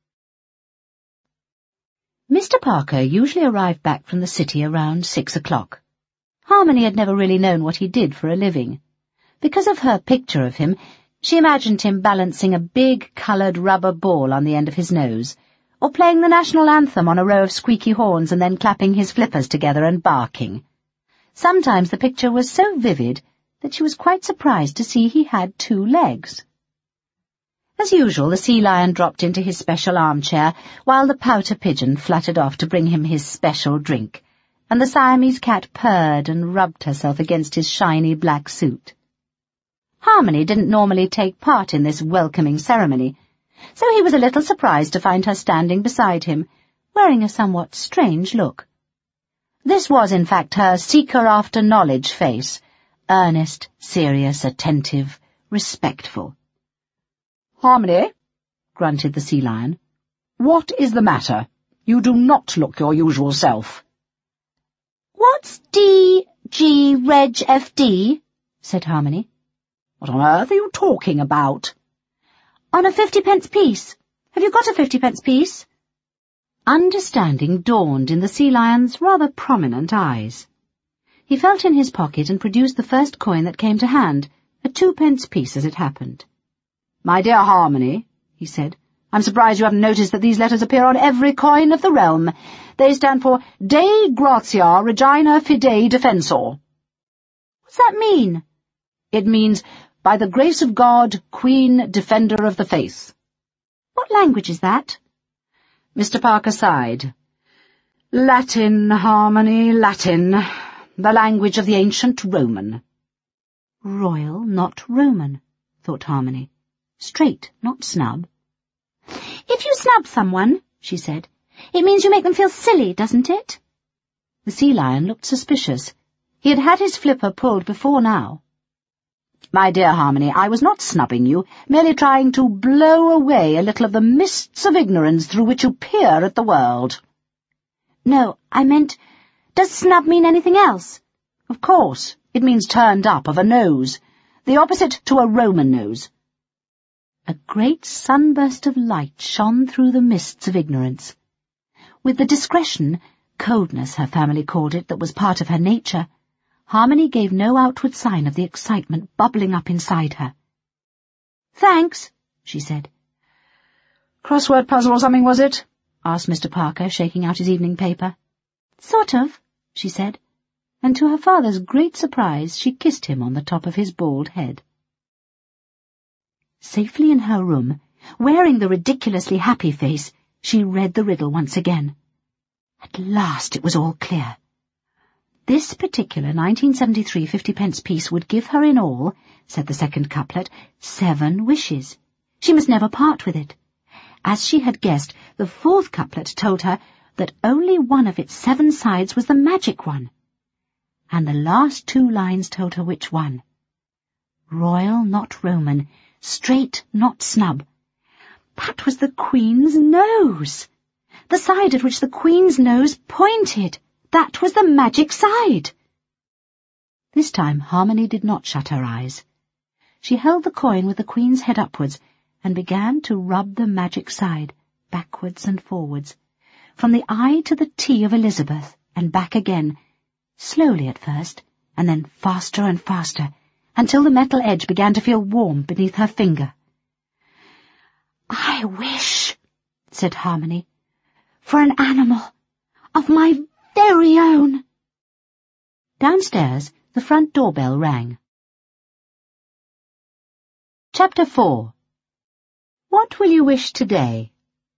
Mr. Parker usually arrived back from the city around 6 o'clock. Harmony had never really known what he did for a living. Because of her picture of him, she imagined him balancing a big coloured rubber ball on the end of his nose, or playing the national anthem on a row of squeaky horns and then clapping his flippers together and barking. Sometimes the picture was so vivid that she was quite surprised to see he had 2 legs. As usual, the sea lion dropped into his special armchair, while the pouter pigeon fluttered off to bring him his special drink, and the Siamese cat purred and rubbed herself against his shiny black suit. Harmony didn't normally take part in this welcoming ceremony, so he was a little surprised to find her standing beside him, wearing a somewhat strange look. This was, in fact, her seeker-after-knowledge face, earnest, serious, attentive, respectful. "Harmony," grunted the sea lion, "what is the matter? You do not look your usual self." "What's DG Reg FD?" said Harmony. "What on earth are you talking about?" "On a 50-pence piece. Have you got a 50-pence piece?" Understanding dawned in the sea lion's rather prominent eyes. He felt in his pocket and produced the first coin that came to hand, a 2-pence piece as it happened. "My dear Harmony," he said, "I'm surprised you haven't noticed that these letters appear on every coin of the realm. They stand for Dei Gratia Regina Fidei Defensor." "What's that mean?" "It means, by the grace of God, Queen Defender of the Faith." "What language is that?" Mr. Parker sighed. "Latin, Harmony, Latin. The language of the ancient Roman." Royal, not Roman, thought Harmony. Straight, not snub. If you snub someone, she said, it means you make them feel silly, doesn't it? The sea lion looked suspicious. He had had his flipper pulled before now. My dear Harmony, I was not snubbing you, merely trying to blow away a little of the mists of ignorance through which you peer at the world. No, I meant, does snub mean anything else? Of course, it means turned up of a nose, the opposite to a Roman nose. A great sunburst of light shone through the mists of ignorance. With the discretion, coldness her family called it, that was part of her nature, Harmony gave no outward sign of the excitement bubbling up inside her. Thanks, she said. Crossword puzzle or something, was it? Asked Mr. Parker, shaking out his evening paper. Sort of, she said, and to her father's great surprise she kissed him on the top of his bald head. Safely in her room, wearing the ridiculously happy face, she read the riddle once again. At last it was all clear. This particular 1973 50-pence piece would give her in all, said the second couplet, 7 wishes. She must never part with it. As she had guessed, the fourth couplet told her that only one of its 7 sides was the magic one. And the last 2 lines told her which one. Royal, not Roman, straight, not snub. That was the Queen's nose. The side at which the Queen's nose pointed. That was the magic side. This time Harmony did not shut her eyes. She held the coin with the Queen's head upwards and began to rub the magic side, backwards and forwards, from the I to the T of Elizabeth, and back again, slowly at first, and then faster and faster, until the metal edge began to feel warm beneath her finger. I wish, said Harmony, for an animal of my very own. Downstairs, the front doorbell rang. Chapter 4. What will you wish today?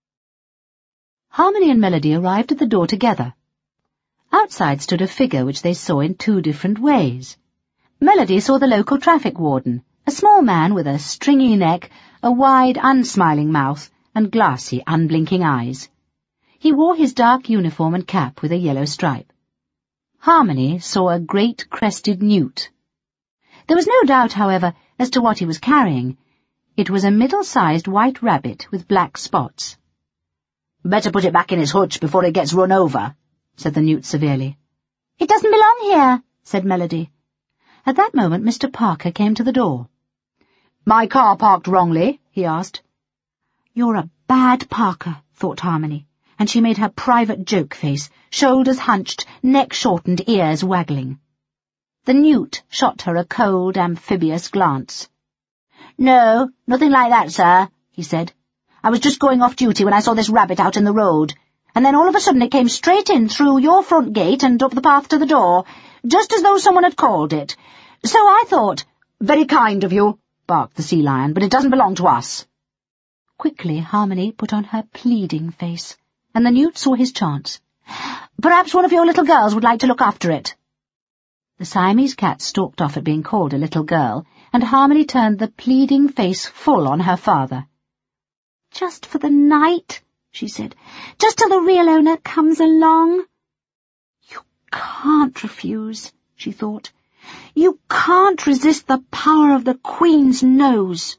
Harmony and Melody arrived at the door together. Outside stood a figure which they saw in 2 different ways. Melody saw the local traffic warden, a small man with a stringy neck, a wide, unsmiling mouth, and glassy, unblinking eyes. He wore his dark uniform and cap with a yellow stripe. Harmony saw a great crested newt. There was no doubt, however, as to what he was carrying. It was a middle-sized white rabbit with black spots. Better put it back in his hutch before it gets run over, said the newt severely. It doesn't belong here, said Melody. At that moment Mr. Parker came to the door. My car parked wrongly? He asked. You're a bad Parker, thought Harmony, and she made her private joke face, shoulders hunched, neck shortened, ears waggling. The newt shot her a cold, amphibious glance. No, nothing like that, sir, he said. I was just going off duty when I saw this rabbit out in the road, and then all of a sudden it came straight in through your front gate and up the path to the door, just as though someone had called it. So I thought, very kind of you, barked the sea lion, but it doesn't belong to us. Quickly Harmony put on her pleading face, and the newt saw his chance. Perhaps one of your little girls would like to look after it. The Siamese cat stalked off at being called a little girl, and Harmony turned the pleading face full on her father. Just for the night, she said, just till the real owner comes along. You can't refuse, she thought. You can't resist the power of the Queen's nose.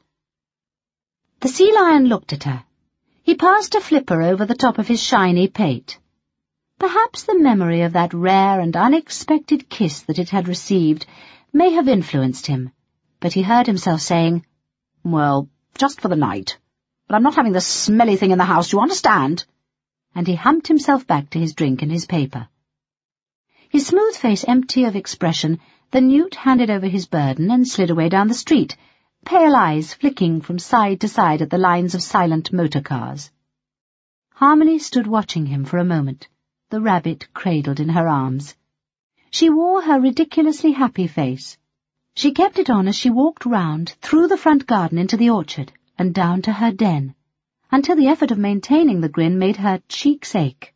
The sea lion looked at her. He passed a flipper over the top of his shiny pate. Perhaps the memory of that rare and unexpected kiss that it had received may have influenced him, but he heard himself saying, Well, just for the night. But I'm not having the smelly thing in the house, you understand? And he humped himself back to his drink and his paper. His smooth face empty of expression, the newt handed over his burden and slid away down the street, pale eyes flicking from side to side at the lines of silent motor cars. Harmony stood watching him for a moment, the rabbit cradled in her arms. She wore her ridiculously happy face. She kept it on as she walked round, through the front garden into the orchard, and down to her den, until the effort of maintaining the grin made her cheeks ache.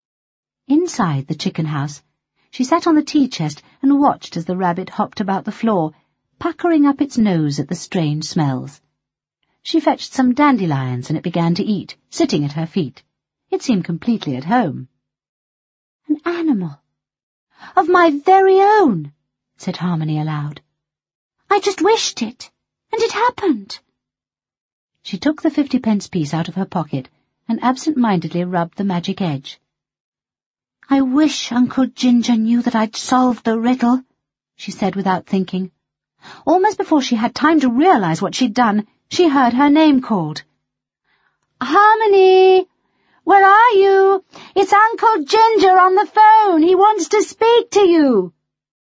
Inside the chicken house, she sat on the tea chest and watched as the rabbit hopped about the floor, puckering up its nose at the strange smells. She fetched some dandelions and it began to eat, sitting at her feet. It seemed completely at home. "An animal. Of my very own," said Harmony aloud. "I just wished it, and it happened." She took the 50-pence piece out of her pocket and absent-mindedly rubbed the magic edge. "I wish Uncle Ginger knew that I'd solved the riddle," she said without thinking. Almost before she had time to realize what she'd done, she heard her name called. "Harmony! Where are you? It's Uncle Ginger on the phone. He wants to speak to you."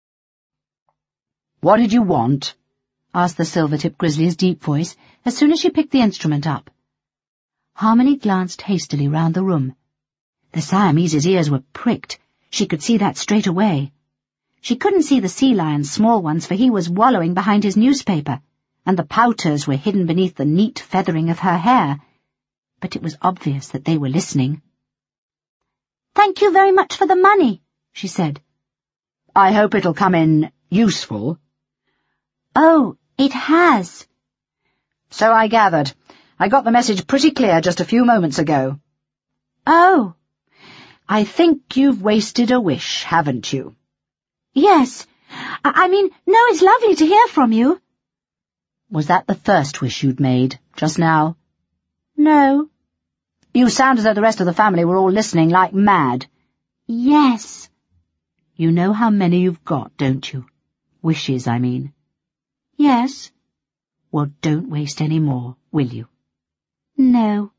"What did you want?" asked the Silvertip Grizzly's deep voice as soon as she picked the instrument up. Harmony glanced hastily round the room. The Siamese's ears were pricked. She could see that straight away. She couldn't see the sea lion's small ones, for he was wallowing behind his newspaper, and the pouters were hidden beneath the neat feathering of her hair. But it was obvious that they were listening. "Thank you very much for the money," she said. "I hope it'll come in useful." "Oh, it has." "So I gathered. I got the message pretty clear just a few moments ago." "Oh." "I think you've wasted a wish, haven't you?" "Yes. I mean, no, it's lovely to hear from you." "Was that the first wish you'd made, just now?" "No." "You sound as though the rest of the family were all listening like mad." "Yes." "You know how many you've got, don't you? Wishes, I mean." "Yes." "Well, don't waste any more, will you?" "No."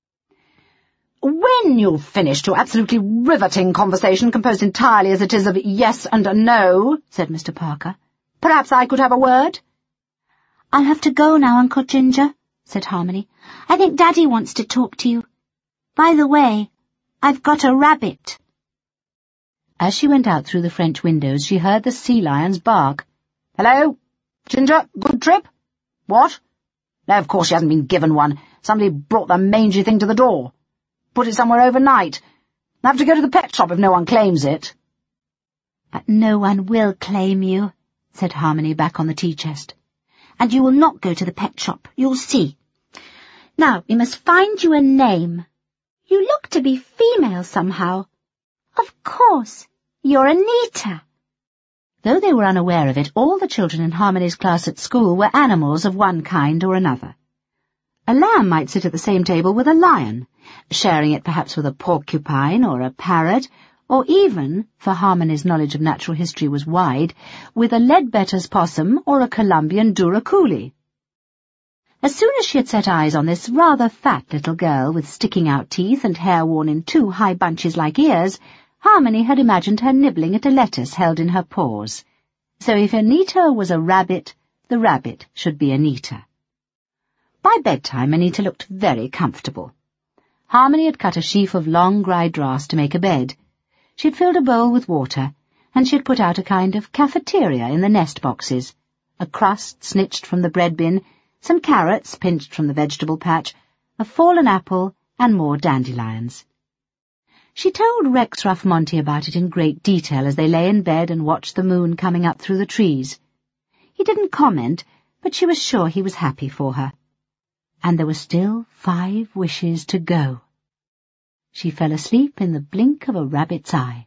"When you've finished your absolutely riveting conversation, composed entirely as it is of yes and a no," said Mr. Parker, "perhaps I could have a word?" "I'll have to go now, Uncle Ginger," said Harmony. "I think Daddy wants to talk to you. By the way, I've got a rabbit." As she went out through the French windows, she heard the sea lions bark. "Hello? Ginger, good trip?" "What? No, of course she hasn't been given one. Somebody brought the mangy thing to the door. Put it somewhere overnight. I'll have to go to the pet shop if no one claims it." "But no one will claim you," said Harmony back on the tea chest. "And you will not go to the pet shop, you'll see. Now, we must find you a name. You look to be female somehow. Of course, you're Anita." Though they were unaware of it, all the children in Harmony's class at school were animals of one kind or another. A lamb might sit at the same table with a lion, sharing it perhaps with a porcupine or a parrot, or even, for Harmony's knowledge of natural history was wide, with a Leadbetter's possum or a Columbian Duracoolie. As soon as she had set eyes on this rather fat little girl with sticking-out teeth and hair worn in 2 high bunches like ears, Harmony had imagined her nibbling at a lettuce held in her paws. So if Anita was a rabbit, the rabbit should be Anita. By bedtime, Anita looked very comfortable. Harmony had cut a sheaf of long ryegrass to make a bed. She had filled a bowl with water, and she had put out a kind of cafeteria in the nest boxes, a crust snitched from the bread bin, some carrots pinched from the vegetable patch, a fallen apple, and more dandelions. She told Rex Ruff Monty about it in great detail as they lay in bed and watched the moon coming up through the trees. He didn't comment, but she was sure he was happy for her. And there were still 5 wishes to go. She fell asleep in the blink of a rabbit's eye.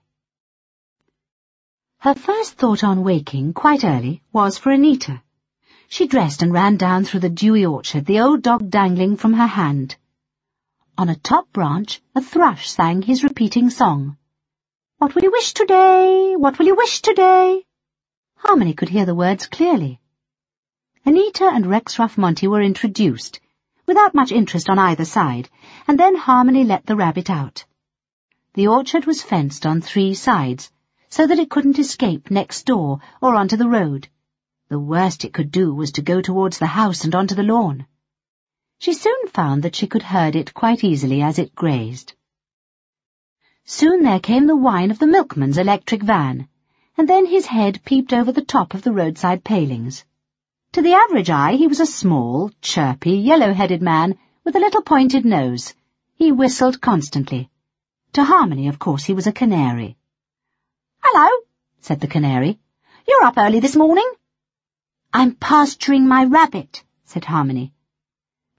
Her first thought on waking, quite early, was for Anita. She dressed and ran down through the dewy orchard, the old dog dangling from her hand. On a top branch, a thrush sang his repeating song. "What will you wish today? What will you wish today?" Harmony could hear the words clearly. Anita and Rex Ruff Monty were introduced, without much interest on either side, and then Harmony let the rabbit out. The orchard was fenced on 3 sides, so that it couldn't escape next door or onto the road. The worst it could do was to go towards the house and onto the lawn. She soon found that she could herd it quite easily as it grazed. Soon there came the whine of the milkman's electric van, and then his head peeped over the top of the roadside palings. To the average eye he was a small, chirpy, yellow-headed man with a little pointed nose. He whistled constantly. To Harmony, of course, he was a canary. "Hello," said the canary. "You're up early this morning." "I'm pasturing my rabbit," said Harmony.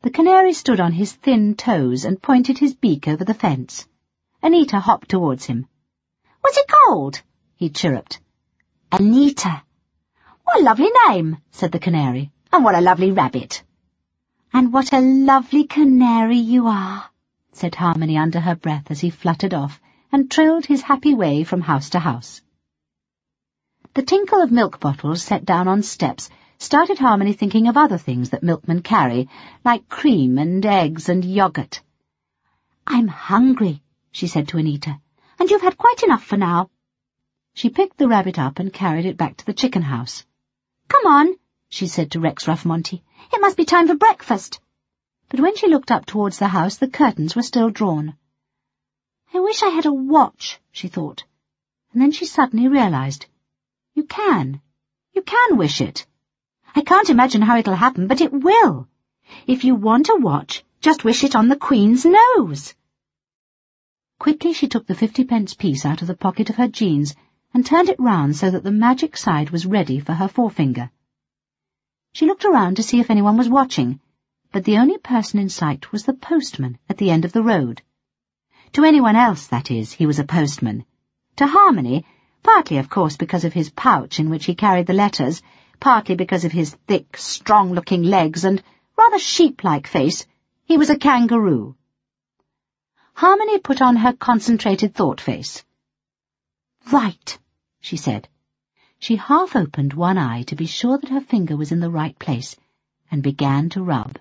The canary stood on his thin toes and pointed his beak over the fence. Anita hopped towards him. "What's it called?" he chirruped. "Anita." "What a lovely name," said the canary. "And what a lovely rabbit." "And what a lovely canary you are," said Harmony under her breath as he fluttered off and trilled his happy way from house to house. The tinkle of milk bottles set down on steps started Harmony thinking of other things that milkmen carry, like cream and eggs and yogurt. "I'm hungry," she said to Anita, "and you've had quite enough for now." She picked the rabbit up and carried it back to the chicken house. "Come on," she said to Rex Ruff-Monty. "It must be time for breakfast." But when she looked up towards the house, the curtains were still drawn. "I wish I had a watch," she thought. And then she suddenly realized. You can wish it. I can't imagine how it'll happen, but it will. If you want a watch, just wish it on the Queen's nose. Quickly she took the 50-pence piece out of the pocket of her jeans and turned it round so that the magic side was ready for her forefinger. She looked around to see if anyone was watching, but the only person in sight was the postman at the end of the road. To anyone else, that is, he was a postman. To Harmony, partly, of course, because of his pouch in which he carried the letters, partly because of his thick, strong-looking legs and rather sheep-like face, he was a kangaroo. Harmony put on her concentrated thought face. "Right," she said. She half opened one eye to be sure that her finger was in the right place, and began to rub.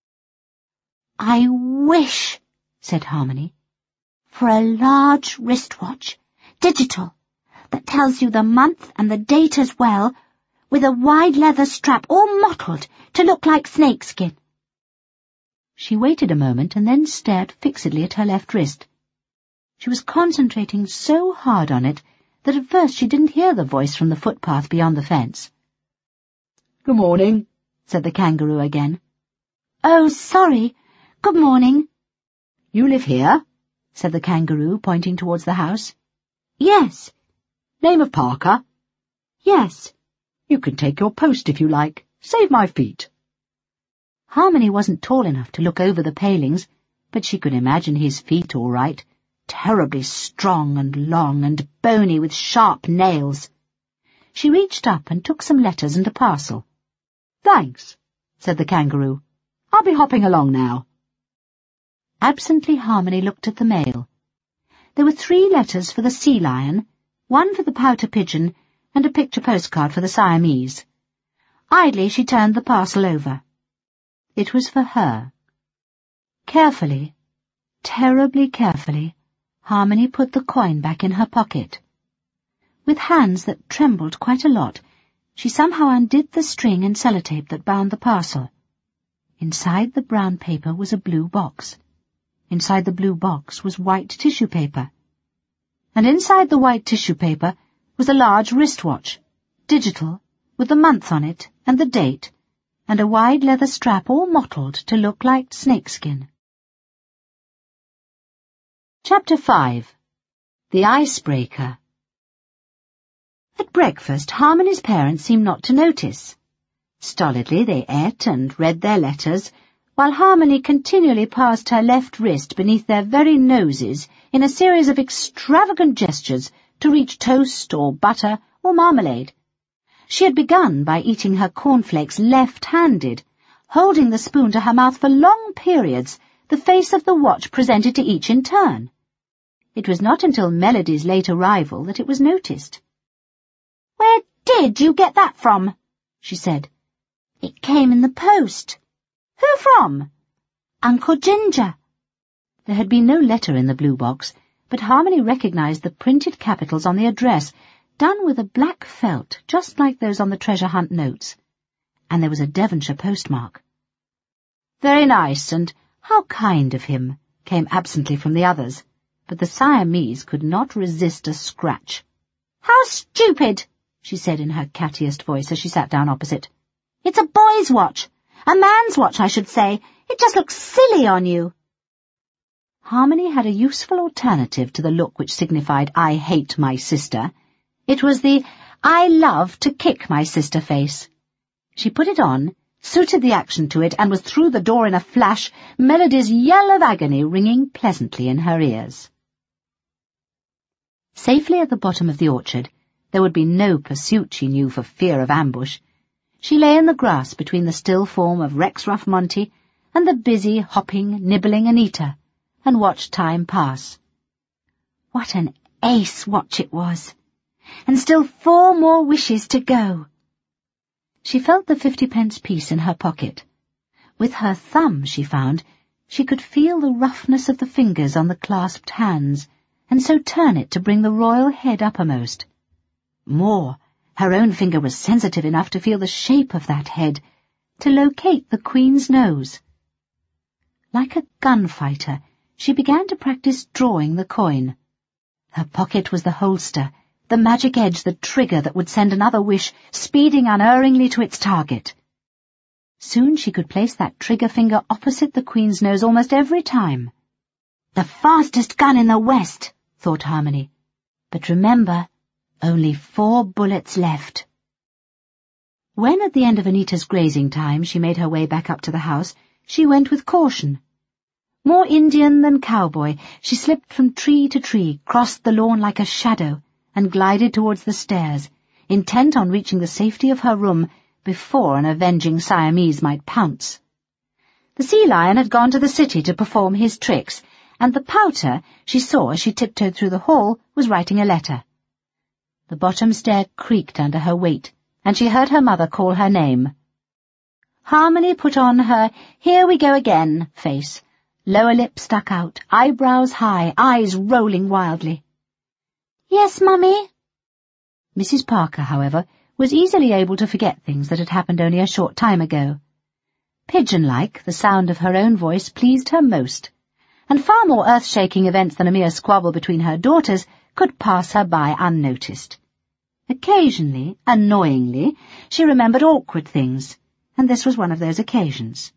"I wish," said Harmony, "for a large wristwatch, digital, that tells you the month and the date as well, with a wide leather strap all mottled to look like snakeskin." She waited a moment and then stared fixedly at her left wrist. She was concentrating so hard on it that at first she didn't hear the voice from the footpath beyond the fence. "Good morning," said the kangaroo again. "Oh, sorry. Good morning." "You live here?" said the kangaroo, pointing towards the house. "Yes." "Name of Parker?" "Yes." "You can take your post if you like. Save my feet." Harmony wasn't tall enough to look over the palings, but she could imagine his feet all right, terribly strong and long and bony with sharp nails. She reached up and took some letters and a parcel. "Thanks," said the kangaroo. "I'll be hopping along now." Absently Harmony looked at the mail. There were 3 letters for the sea lion, 1 for the pouter pigeon, and a picture postcard for the Siamese. Idly she turned the parcel over. It was for her. Carefully, terribly carefully, Harmony put the coin back in her pocket. With hands that trembled quite a lot, she somehow undid the string and sellotape that bound the parcel. Inside the brown paper was a blue box. Inside the blue box was white tissue paper. And inside the white tissue paper was a large wristwatch, digital, with the month on it and the date, and a wide leather strap all mottled to look like snakeskin. Chapter 5. The Icebreaker. At breakfast, Harmony's parents seemed not to notice. Stolidly they ate and read their letters, while Harmony continually passed her left wrist beneath their very noses in a series of extravagant gestures to reach toast or butter or marmalade. She had begun by eating her cornflakes left-handed, holding the spoon to her mouth for long periods, the face of the watch presented to each in turn. It was not until Melody's late arrival that it was noticed. "Where did you get that from?" she said. "It came in the post." "Who from?" "Uncle Ginger." There had been no letter in the blue box, but Harmony recognized the printed capitals on the address, done with a black felt, just like those on the treasure hunt notes. And there was a Devonshire postmark. "Very nice, and how kind of him," came absently from the others, but the Siamese could not resist a scratch. "How stupid," she said in her cattiest voice as she sat down opposite. "It's a boy's watch. A man's watch, I should say. It just looks silly on you." Harmony had a useful alternative to the look which signified "I hate my sister." It was the "I love to kick my sister" face. She put it on, suited the action to it, and was through the door in a flash, Melody's yell of agony ringing pleasantly in her ears. Safely at the bottom of the orchard, there would be no pursuit, she knew, for fear of ambush. She lay in the grass between the still form of Rex Ruff-Monty and the busy, hopping, nibbling Anita, and watched time pass. What an ace watch it was! And still 4 more wishes to go. She felt the 50-pence piece in her pocket. With her thumb, she found, she could feel the roughness of the fingers on the clasped hands, and so turn it to bring the royal head uppermost. More, her own finger was sensitive enough to feel the shape of that head, to locate the Queen's nose. Like a gunfighter, she began to practice drawing the coin. Her pocket was the holster, the magic edge, the trigger that would send another wish speeding unerringly to its target. Soon she could place that trigger finger opposite the Queen's nose almost every time. The fastest gun in the West, thought Harmony. But remember, only 4 bullets left. When at the end of Anita's grazing time she made her way back up to the house, she went with caution. More Indian than cowboy, she slipped from tree to tree, crossed the lawn like a shadow, and glided towards the stairs, intent on reaching the safety of her room before an avenging Siamese might pounce. The sea lion had gone to the city to perform his tricks, and the pouter she saw as she tiptoed through the hall was writing a letter. The bottom stair creaked under her weight, and she heard her mother call her name. Harmony put on her "here we go again" face, lower lip stuck out, eyebrows high, eyes rolling wildly. "Yes, Mummy?" Mrs. Parker, however, was easily able to forget things that had happened only a short time ago. Pigeon-like, the sound of her own voice pleased her most, and far more earth-shaking events than a mere squabble between her daughters could pass her by unnoticed. Occasionally, annoyingly, she remembered awkward things, and this was one of those occasions.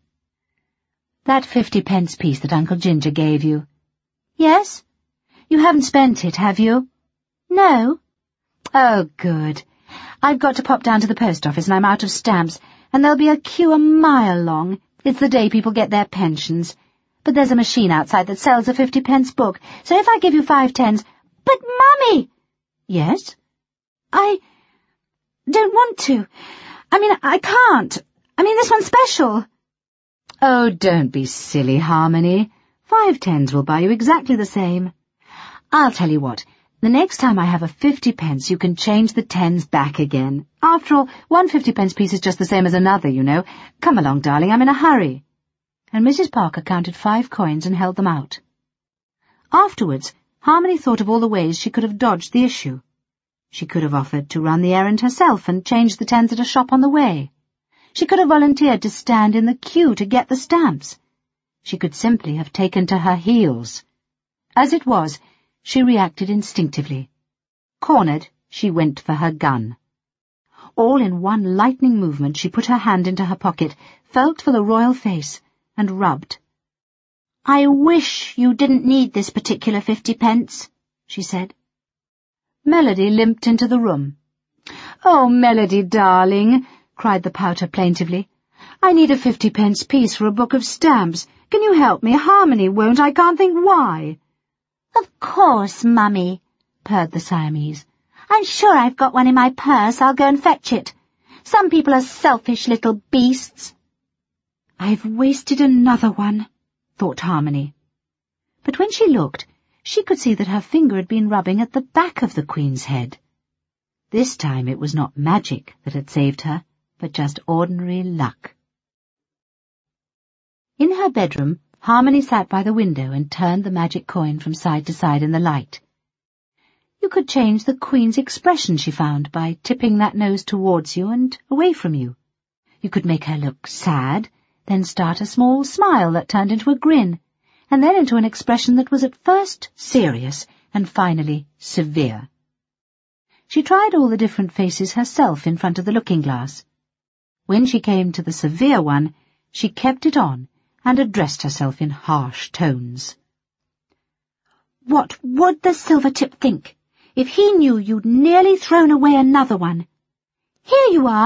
"That 50-pence piece that Uncle Ginger gave you." "Yes?" "You haven't spent it, have you?" "No." "Oh, good. I've got to pop down to the post office and I'm out of stamps, and there'll be a queue a mile long. It's the day people get their pensions. But there's a machine outside that sells a 50-pence book, so if I give you 5 tens—" "But, Mummy!" "Yes?" "I don't want to. I can't. This one's special." "Oh, don't be silly, Harmony. 5 tens will buy you exactly the same. I'll tell you what. The next time I have a 50-pence, you can change the tens back again. After all, one 50-pence piece is just the same as another, you know. Come along, darling, I'm in a hurry." And Mrs. Parker counted 5 coins and held them out. Afterwards, Harmony thought of all the ways she could have dodged the issue. She could have offered to run the errand herself and change the tens at a shop on the way. She could have volunteered to stand in the queue to get the stamps. She could simply have taken to her heels. As it was, she reacted instinctively. Cornered, she went for her gun. All in one lightning movement she put her hand into her pocket, felt for the royal face, and rubbed. "I wish you didn't need this particular 50-pence, she said. Melody limped into the room. "Oh, Melody, darling," cried the pouter plaintively. "I need a 50-pence piece for a book of stamps. Can you help me? Harmony won't. I can't think why." "Of course, Mummy," purred the Siamese. "I'm sure I've got one in my purse. I'll go and fetch it. Some people are selfish little beasts." "I've wasted another one," thought Harmony. But when she looked, she could see that her finger had been rubbing at the back of the Queen's head. This time it was not magic that had saved her, but just ordinary luck. In her bedroom, Harmony sat by the window and turned the magic coin from side to side in the light. You could change the Queen's expression, she found, by tipping that nose towards you and away from you. You could make her look sad, then start a small smile that turned into a grin, and then into an expression that was at first serious and finally severe. She tried all the different faces herself in front of the looking-glass. When she came to the severe one, she kept it on and addressed herself in harsh tones. "What would the Silvertip think if he knew you'd nearly thrown away another one? Here you are,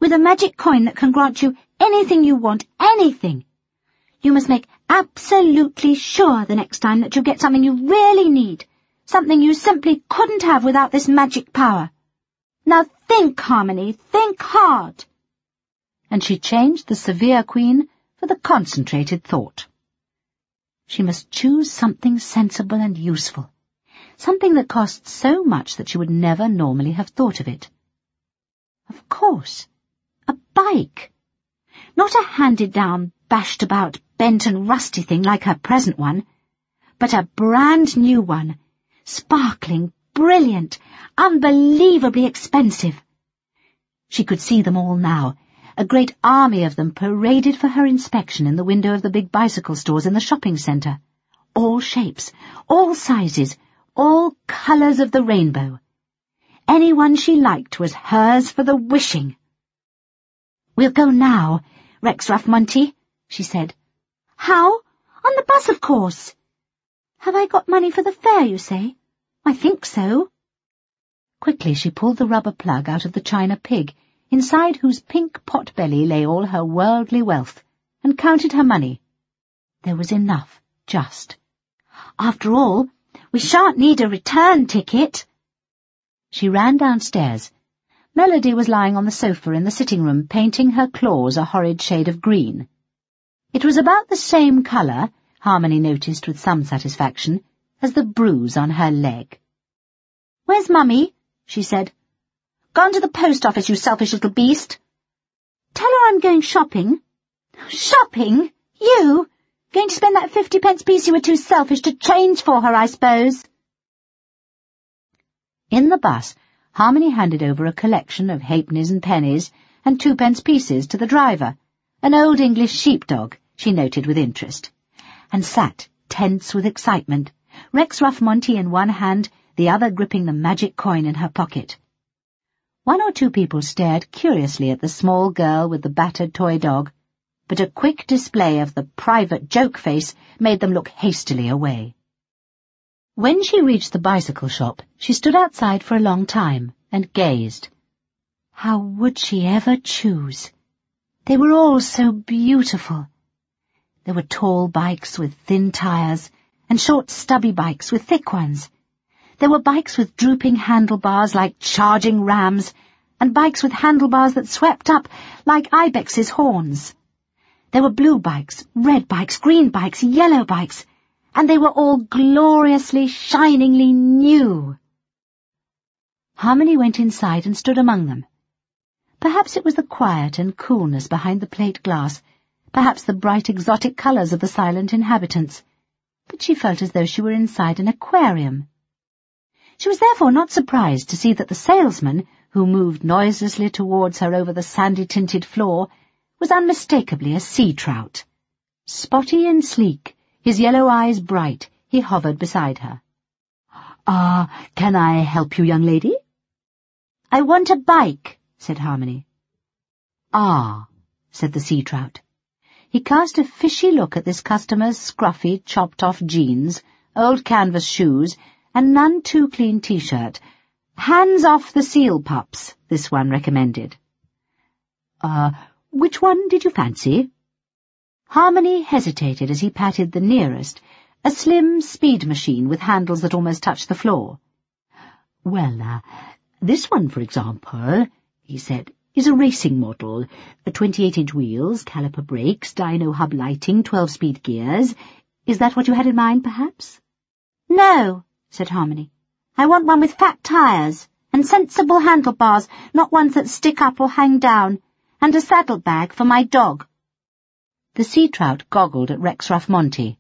with a magic coin that can grant you anything you want, anything. You must make absolutely sure the next time that you get something you really need, something you simply couldn't have without this magic power. Now think, Harmony, think hard." And she changed the severe queen for the concentrated thought. She must choose something sensible and useful, something that costs so much that she would never normally have thought of it. Of course, a bike. Not a handed-down, bashed-about, bent and rusty thing like her present one, but a brand-new one, sparkling, brilliant, unbelievably expensive. She could see them all now, a great army of them paraded for her inspection in the window of the big bicycle stores in the shopping centre. All shapes, all sizes, all colours of the rainbow. Any one she liked was hers for the wishing. "We'll go now, Rex Ruff-Munty," she said. "How? On the bus, of course." "Have I got money for the fare, you say?" "I think so." Quickly she pulled the rubber plug out of the china pig, inside whose pink pot-belly lay all her worldly wealth, and counted her money. There was enough, just. "After all, we shan't need a return ticket." She ran downstairs. Melody was lying on the sofa in the sitting-room, painting her claws a horrid shade of green. It was about the same colour, Harmony noticed with some satisfaction, as the bruise on her leg. "Where's Mummy?" she said. "Gone to the post office, you selfish little beast." "Tell her I'm going shopping." "Shopping? You? Going to spend that 50p piece you were too selfish to change for her, I suppose?" In the bus, Harmony handed over a collection of halfpennies and pennies and 2p pieces to the driver, an old English sheepdog, she noted with interest, and sat, tense with excitement, Rex Ruff-Munty in one hand, the other gripping the magic coin in her pocket. One or two people stared curiously at the small girl with the battered toy dog, but a quick display of the private joke face made them look hastily away. When she reached the bicycle shop, she stood outside for a long time and gazed. How would she ever choose? They were all so beautiful. There were tall bikes with thin tires, and short stubby bikes with thick ones. There were bikes with drooping handlebars like charging rams, and bikes with handlebars that swept up like ibexes' horns. There were blue bikes, red bikes, green bikes, yellow bikes, and they were all gloriously, shiningly new. Harmony went inside and stood among them. Perhaps it was the quiet and coolness behind the plate glass, perhaps the bright exotic colours of the silent inhabitants, but she felt as though she were inside an aquarium. She was therefore not surprised to see that the salesman, who moved noiselessly towards her over the sandy-tinted floor, was unmistakably a sea trout. Spotty and sleek, his yellow eyes bright, he hovered beside her. Can I help you, young lady?" "I want a bike," said Harmony. "Ah," said the sea trout. He cast a fishy look at this customer's scruffy, chopped-off jeans, old canvas shoes, and none-too-clean T-shirt. "Hands off the seal pups," this one recommended. Which one did you fancy?" Harmony hesitated as he patted the nearest, a slim speed machine with handles that almost touched the floor. "Well, this one, for example," he said, "is a racing model. 28-inch wheels, caliper brakes, dyno hub lighting, 12-speed gears. Is that what you had in mind, perhaps?" "No," said Harmony. "I want one with fat tires, and sensible handlebars, not ones that stick up or hang down, and a saddlebag for my dog." The sea trout goggled at Rex Ruff-Munty.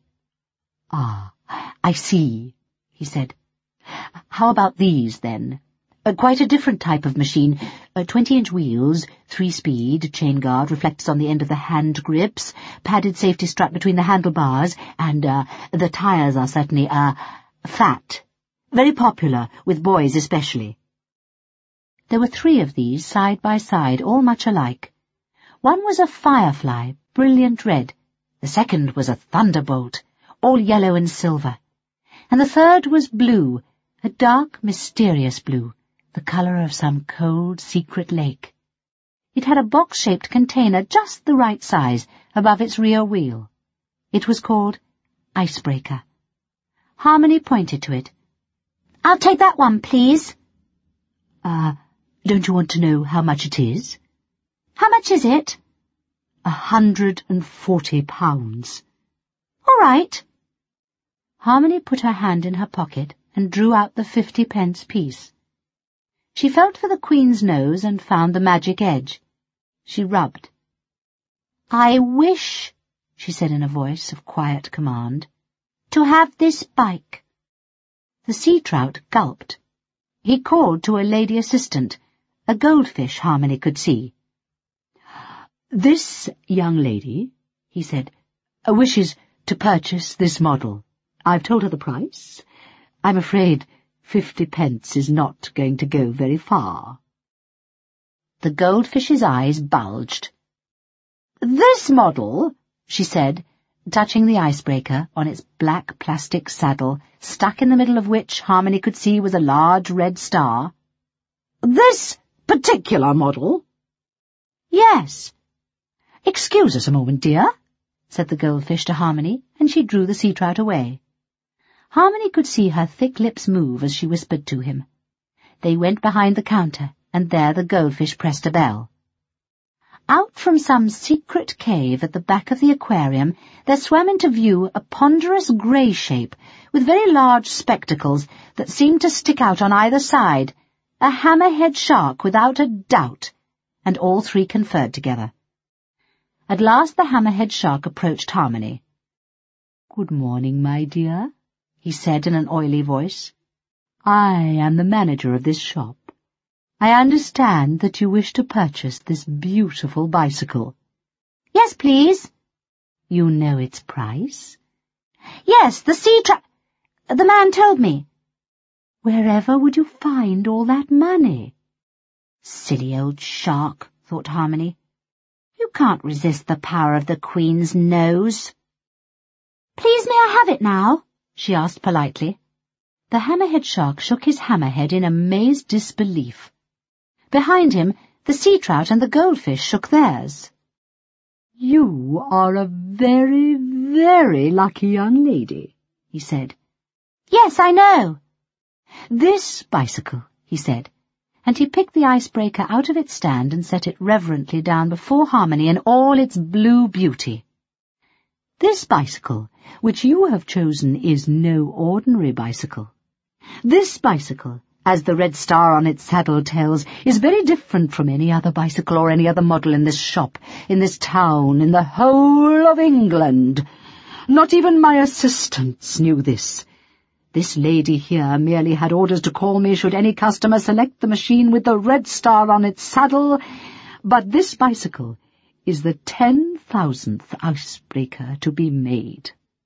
"I see," he said. "How about these, then? Quite a different type of machine. 20-inch wheels, 3-speed, chain guard, reflectors on the end of the hand grips, padded safety strap between the handlebars, and the tires are certainly, fat. Very popular, with boys especially." There were 3 of these, side by side, all much alike. One was a firefly, brilliant red. The second was a thunderbolt, all yellow and silver. And the third was blue, a dark, mysterious blue, the colour of some cold, secret lake. It had a box-shaped container just the right size above its rear wheel. It was called Icebreaker. Harmony pointed to it. "I'll take that one, please." Don't you want to know how much it is? "How much is it?" £140. "All right." Harmony put her hand in her pocket and drew out the 50p piece. She felt for the Queen's nose and found the magic edge. She rubbed. "I wish," she said in a voice of quiet command, "to have this bike." The sea trout gulped. He called to a lady assistant, a goldfish Harmony could see. "This young lady," he said, "wishes to purchase this model. I've told her the price. I'm afraid 50p is not going to go very far." The goldfish's eyes bulged. "This model," she said, touching the icebreaker on its black plastic saddle, stuck in the middle of which Harmony could see was a large red star. "This particular model?" "Yes." "Excuse us a moment, dear," said the goldfish to Harmony, and she drew the sea trout away. Harmony could see her thick lips move as she whispered to him. They went behind the counter, and there the goldfish pressed a bell. Out from some secret cave at the back of the aquarium there swam into view a ponderous grey shape with very large spectacles that seemed to stick out on either side, a hammerhead shark without a doubt, and all three conferred together. At last the hammerhead shark approached Harmony. "Good morning, my dear," he said in an oily voice. "I am the manager of this shop. I understand that you wish to purchase this beautiful bicycle." "Yes, please." "You know its price?" "Yes, the man told me." "Wherever would you find all that money?" Silly old shark, thought Harmony. You can't resist the power of the Queen's nose. "Please, may I have it now?" she asked politely. The hammerhead shark shook his hammerhead in amazed disbelief. Behind him, the sea trout and the goldfish shook theirs. "You are a very, very lucky young lady," he said. "Yes, I know." "This bicycle," he said, and he picked the icebreaker out of its stand and set it reverently down before Harmony in all its blue beauty. "This bicycle, which you have chosen, is no ordinary bicycle. This bicycle, as the red star on its saddle tells, is very different from any other bicycle or any other model in this shop, in this town, in the whole of England. Not even my assistants knew this. This lady here merely had orders to call me should any customer select the machine with the red star on its saddle, but this bicycle is the 10,000th icebreaker to be made."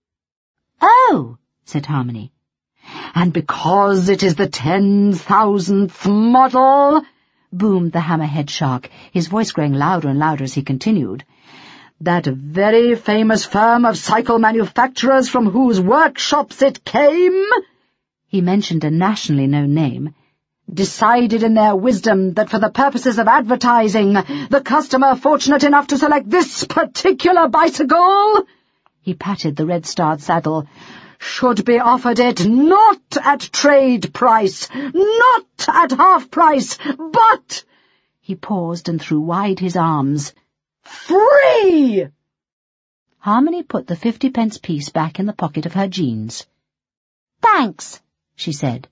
"Oh," said Harmony. "And because it is the 10,000th model," boomed the hammerhead shark, his voice growing louder and louder as he continued, "that very famous firm of cycle manufacturers from whose workshops it came," he mentioned a nationally known name, "decided in their wisdom that for the purposes of advertising, the customer fortunate enough to select this particular bicycle," he patted the red-starred saddle, "should be offered it not at trade price, not at half price, but," he paused and threw wide his arms, "free!" Harmony put the 50p piece back in the pocket of her jeans. "Thanks," she said.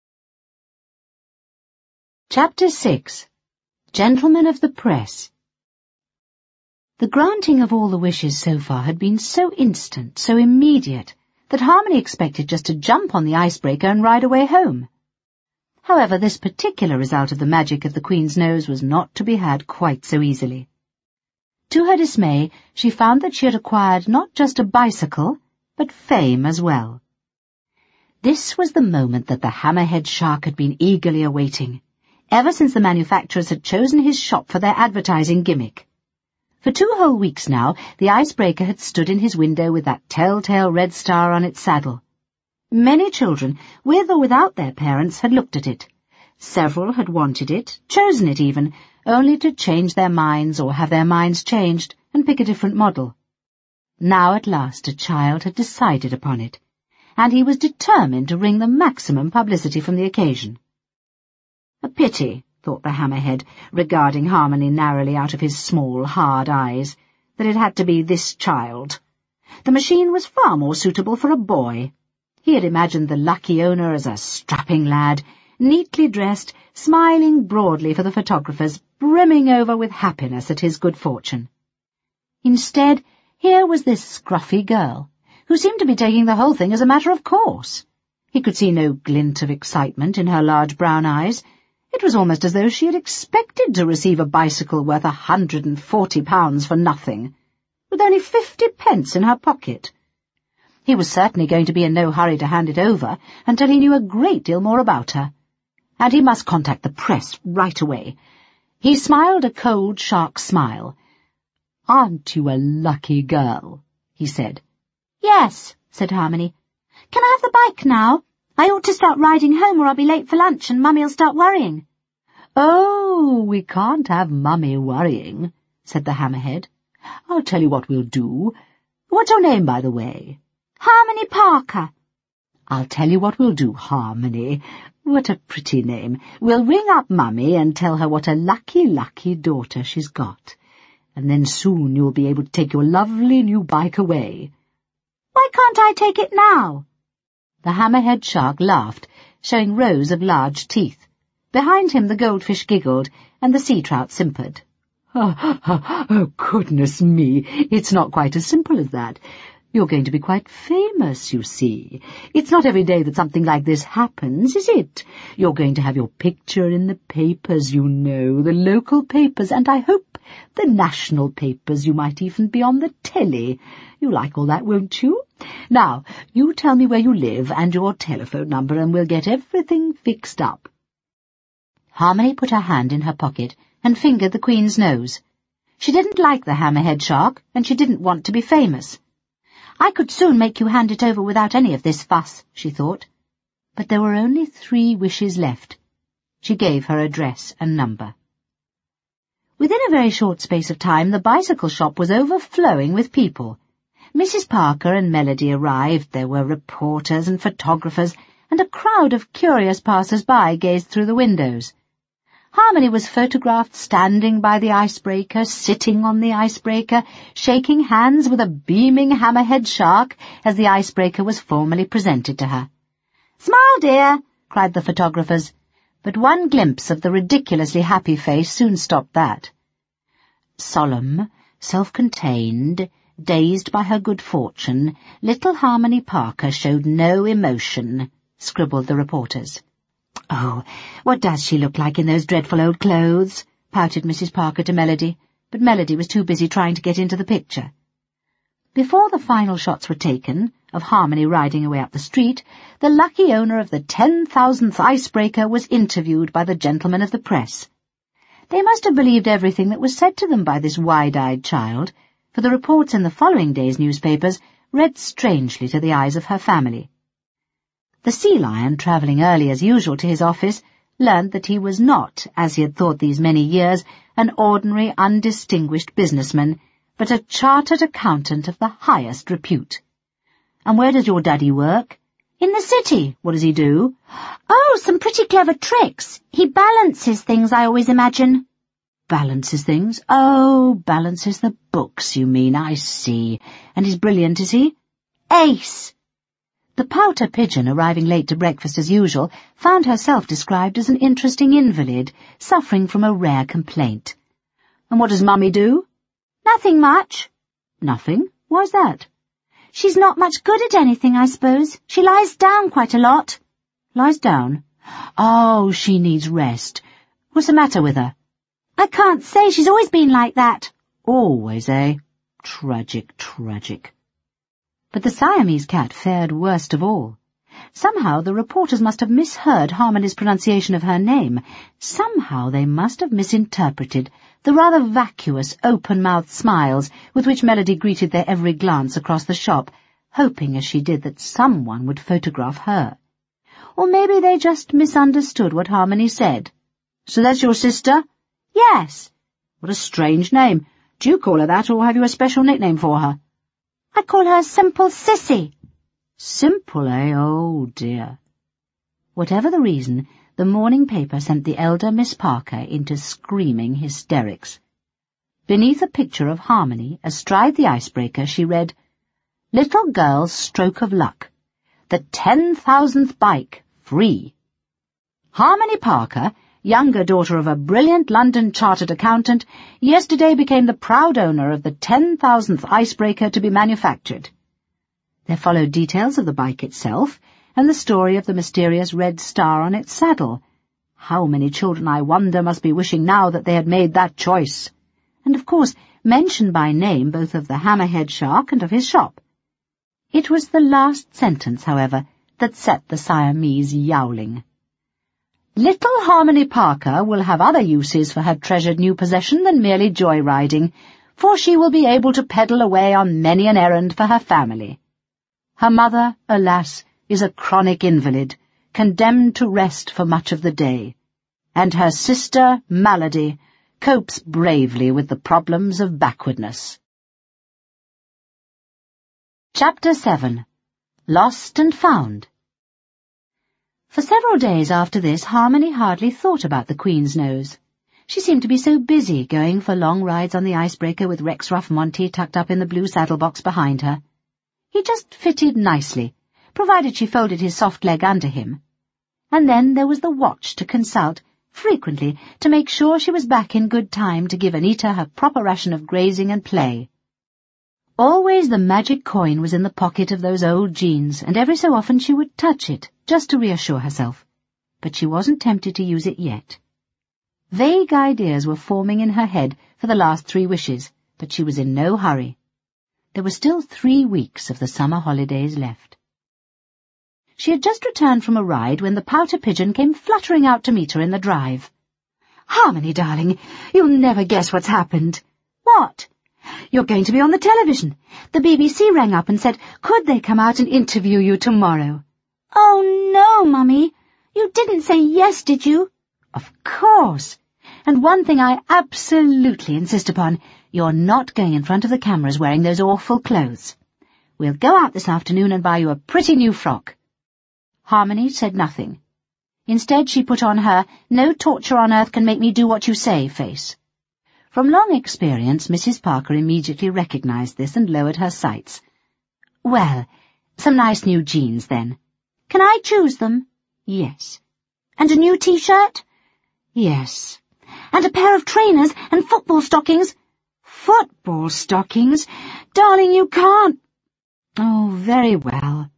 Chapter 6. Gentlemen of the Press. The granting of all the wishes so far had been so instant, so immediate, that Harmony expected just to jump on the icebreaker and ride away home. However, this particular result of the magic of the Queen's nose was not to be had quite so easily. To her dismay, she found that she had acquired not just a bicycle, but fame as well. This was the moment that the hammerhead shark had been eagerly awaiting, ever since the manufacturers had chosen his shop for their advertising gimmick. For 2 whole weeks now, the icebreaker had stood in his window with that telltale red star on its saddle. Many children, with or without their parents, had looked at it, Several had wanted it, chosen it even, only to change their minds or have their minds changed and pick a different model. Now at last a child had decided upon it, and he was determined to wring the maximum publicity from the occasion. A pity, thought the hammerhead, regarding Harmony narrowly out of his small, hard eyes, that it had to be this child. The machine was far more suitable for a boy. He had imagined the lucky owner as a strapping lad, neatly dressed, smiling broadly for the photographers, brimming over with happiness at his good fortune. Instead, here was this scruffy girl, who seemed to be taking the whole thing as a matter of course. He could see no glint of excitement in her large brown eyes. It was almost as though she had expected to receive a bicycle worth £140 for nothing, with only 50 pence in her pocket. He was certainly going to be in no hurry to hand it over until he knew a great deal more about her, and he must contact the press right away. He smiled a cold, shark smile. "Aren't you a lucky girl?" he said. "Yes," said Harmony. "Can I have the bike now? I ought to start riding home or I'll be late for lunch and Mummy'll start worrying." "Oh, we can't have Mummy worrying," said the hammerhead. "I'll tell you what we'll do. What's your name, by the way?" "Harmony Parker." "I'll tell you what we'll do, Harmony. What a pretty name. We'll ring up Mummy and tell her what a lucky, lucky daughter she's got. And then soon you'll be able to take your lovely new bike away." "Why can't I take it now?" The hammerhead shark laughed, showing rows of large teeth. Behind him the goldfish giggled, and the sea trout simpered. Oh, goodness me, it's not quite as simple as that. You're going to be quite famous, you see. It's not every day that something like this happens, is it? You're going to have your picture in the papers, you know, the local papers, and I hope the national papers. You might even be on the telly. You like all that, won't you? Now, you tell me where you live and your telephone number, and we'll get everything fixed up." Harmony put her hand in her pocket and fingered the Queen's nose. She didn't like the hammerhead shark, and she didn't want to be famous. "I could soon make you hand it over without any of this fuss," she thought. But there were only 3 wishes left. She gave her address and number. Within a very short space of time, the bicycle shop was overflowing with people. Mrs. Parker and Melody arrived. There were reporters and photographers, and a crowd of curious passers-by gazed through the windows. Harmony was photographed standing by the icebreaker, sitting on the icebreaker, shaking hands with a beaming hammerhead shark as the icebreaker was formally presented to her. "Smile, dear," cried the photographers, but one glimpse of the ridiculously happy face soon stopped that. Solemn, self-contained, dazed by her good fortune, little Harmony Parker showed no emotion, scribbled the reporters. "Oh, what does she look like in those dreadful old clothes?" pouted Mrs. Parker to Melody, but Melody was too busy trying to get into the picture. Before the final shots were taken, of Harmony riding away up the street, the lucky owner of the 10,000th icebreaker was interviewed by the gentlemen of the press. They must have believed everything that was said to them by this wide-eyed child, for the reports in the following day's newspapers read strangely to the eyes of her family. The sea lion, travelling early as usual to his office, learned that he was not, as he had thought these many years, an ordinary, undistinguished businessman, but a chartered accountant of the highest repute. "And where does your daddy work?" "In the city." "What does he do?" "Oh, some pretty clever tricks. He balances things, I always imagine." "Balances things? Oh, balances the books, you mean. I see. And he's brilliant, is he?" "Ace." The pouter pigeon, arriving late to breakfast as usual, found herself described as an interesting invalid, suffering from a rare complaint. "And what does Mummy do?" "Nothing much." "Nothing? Why's that?" "She's not much good at anything, I suppose. She lies down quite a lot." "Lies down? Oh, she needs rest. What's the matter with her?" "I can't say. She's always been like that." "Always, eh? Tragic, tragic." But the Siamese cat fared worst of all. Somehow the reporters must have misheard Harmony's pronunciation of her name. Somehow they must have misinterpreted the rather vacuous, open-mouthed smiles with which Melody greeted their every glance across the shop, hoping as she did that someone would photograph her. Or maybe they just misunderstood what Harmony said. So that's your sister? Yes. What a strange name. Do you call her that, or have you a special nickname for her? I call her Simple Sissy. Simple, eh? Oh, dear. Whatever the reason, the morning paper sent the elder Miss Parker into screaming hysterics. Beneath a picture of Harmony, astride the icebreaker, she read, "Little girl's stroke of luck. The 10,000th bike, free. Harmony Parker, younger daughter of a brilliant London chartered accountant, yesterday became the proud owner of the 10,000th icebreaker to be manufactured." There followed details of the bike itself, and the story of the mysterious red star on its saddle. How many children, I wonder, must be wishing now that they had made that choice. And, of course, mention by name both of the hammerhead shark and of his shop. It was the last sentence, however, that set the Siamese yowling. Little Harmony Parker will have other uses for her treasured new possession than merely joyriding, for she will be able to pedal away on many an errand for her family. Her mother, alas, is a chronic invalid, condemned to rest for much of the day, and her sister, Malady, copes bravely with the problems of backwardness. Chapter 7. Lost and Found. For several days after this, Harmony hardly thought about the Queen's nose. She seemed to be so busy going for long rides on the icebreaker with Rexruff Monty tucked up in the blue saddle-box behind her. He just fitted nicely, provided she folded his soft leg under him. And then there was the watch to consult, frequently, to make sure she was back in good time to give Anita her proper ration of grazing and play. Always the magic coin was in the pocket of those old jeans, and every so often she would touch it, just to reassure herself. But she wasn't tempted to use it yet. Vague ideas were forming in her head for the last 3 wishes, but she was in no hurry. There were still 3 weeks of the summer holidays left. She had just returned from a ride when the pouter pigeon came fluttering out to meet her in the drive. "Harmony, darling, you'll never guess what's happened." "What?" "You're going to be on the television. The BBC rang up and said, could they come out and interview you tomorrow?" "Oh, no, Mummy. You didn't say yes, did you?" "Of course. And one thing I absolutely insist upon, you're not going in front of the cameras wearing those awful clothes. We'll go out this afternoon and buy you a pretty new frock." Harmony said nothing. Instead, she put on her "no torture on earth can make me do what you say" face. From long experience, Mrs. Parker immediately recognized this and lowered her sights. "Well, some nice new jeans, then." "Can I choose them?" "Yes." "And a new T-shirt?" "Yes." "And a pair of trainers and football stockings?" "Football stockings? "Darling, you can't." "Oh, very well."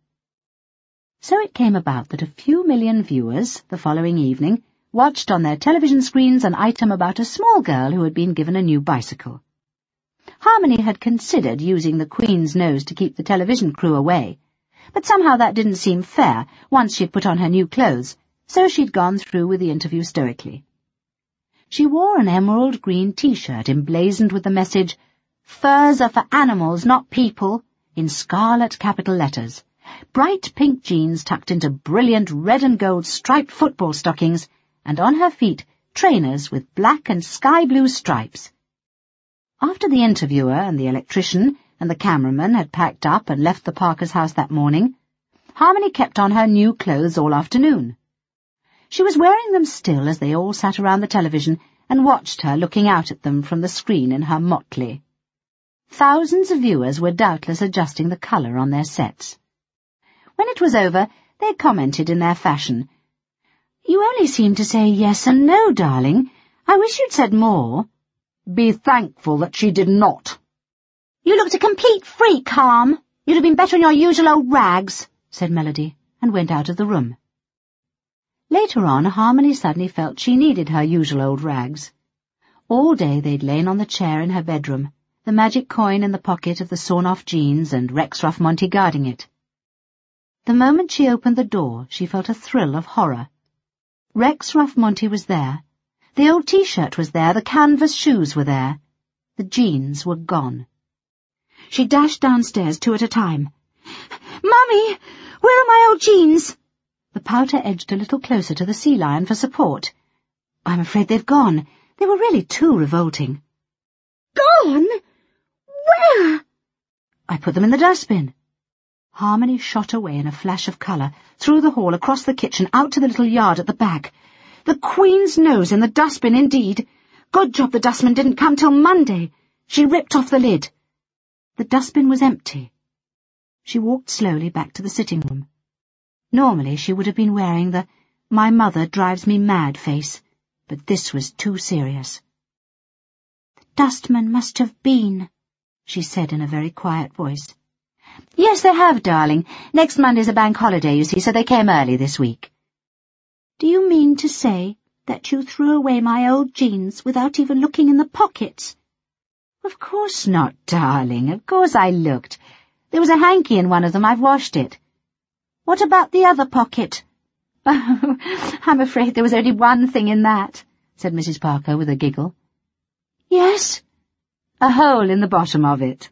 So it came about that a few million viewers, the following evening, watched on their television screens an item about a small girl who had been given a new bicycle. Harmony had considered using the Queen's nose to keep the television crew away, but somehow that didn't seem fair once she'd put on her new clothes, so she'd gone through with the interview stoically. She wore an emerald green T-shirt emblazoned with the message, "Furs are for animals, not people," in scarlet capital letters, bright pink jeans tucked into brilliant red and gold striped football stockings, and on her feet trainers with black and sky blue stripes. After the interviewer and the electrician and the cameraman had packed up and left the Parkers' house that morning, Harmony kept on her new clothes all afternoon. She was wearing them still as they all sat around the television and watched her looking out at them from the screen in her motley. Thousands of viewers were doubtless adjusting the colour on their sets. When it was over, they commented in their fashion, "You only seem to say yes and no, darling. I wish you'd said more." "Be thankful that she did not." "You looked a complete freak, Harm. You'd have been better in your usual old rags," said Melody, and went out of the room. Later on, Harmony suddenly felt she needed her usual old rags. All day they'd lain on the chair in her bedroom, the magic coin in the pocket of the sawn-off jeans and Rexruff Monty guarding it. The moment she opened the door, she felt a thrill of horror. Rexruff Monty was there. The old T-shirt was there, the canvas shoes were there. The jeans were gone. She dashed downstairs 2 at a time. "Mummy, where are my old jeans?" The pouter edged a little closer to the sea lion for support. "I'm afraid they've gone. They were really too revolting." Gone? Where? "I put them in the dustbin." Harmony shot away in a flash of colour, through the hall, across the kitchen, out to the little yard at the back. The Queen's nose in the dustbin, indeed. Good job the dustman didn't come till Monday. She ripped off the lid. The dustbin was empty. She walked slowly back to the sitting room. Normally she would have been wearing the "my mother drives me mad" face, but this was too serious. "The dustman must have been," she said in a very quiet voice. "Yes, they have, darling. Next Monday's a bank holiday, you see, so they came early this week." "Do you mean to say that you threw away my old jeans without even looking in the pockets?" "Of course not, darling. Of course I looked. There was a hanky in one of them. I've washed it." "What about the other pocket?" "Oh, I'm afraid there was only one thing in that," said Mrs. Parker with a giggle. "Yes?" "A hole in the bottom of it."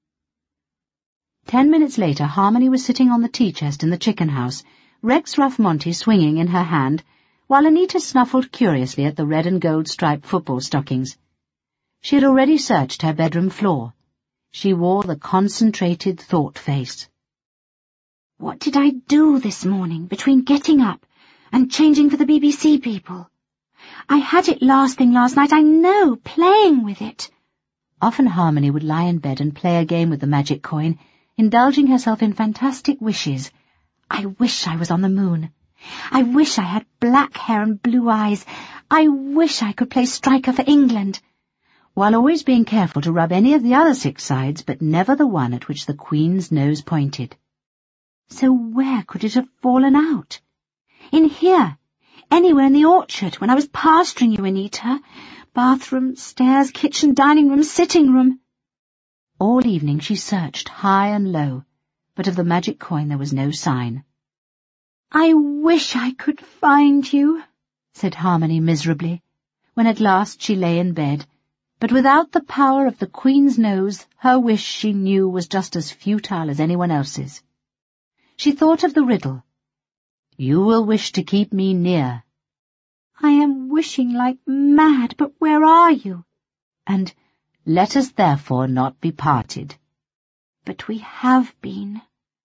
10 minutes later, Harmony was sitting on the tea-chest in the chicken house, Rex Ruff Monty swinging in her hand, while Anita snuffled curiously at the red and gold striped football stockings. She had already searched her bedroom floor. She wore the concentrated thought face. "What did I do this morning between getting up and changing for the BBC people? I had it last thing last night, I know, playing with it." Often Harmony would lie in bed and play a game with the magic coin, indulging herself in fantastic wishes. "I wish I was on the moon. I wish I had black hair and blue eyes. I wish I could play striker for England," while always being careful to rub any of the other 6 sides, but never the one at which the Queen's nose pointed. So where could it have fallen out? In here, anywhere in the orchard, when I was pasturing you, Anita. Bathroom, stairs, kitchen, dining room, sitting room. All evening she searched high and low, but of the magic coin there was no sign. "I wish I could find you," said Harmony miserably, when at last she lay in bed, but without the power of the Queen's nose, her wish, she knew, was just as futile as anyone else's. She thought of the riddle. "You will wish to keep me near." "I am wishing like mad, but where are you?" And "Let us therefore not be parted." "But we have been."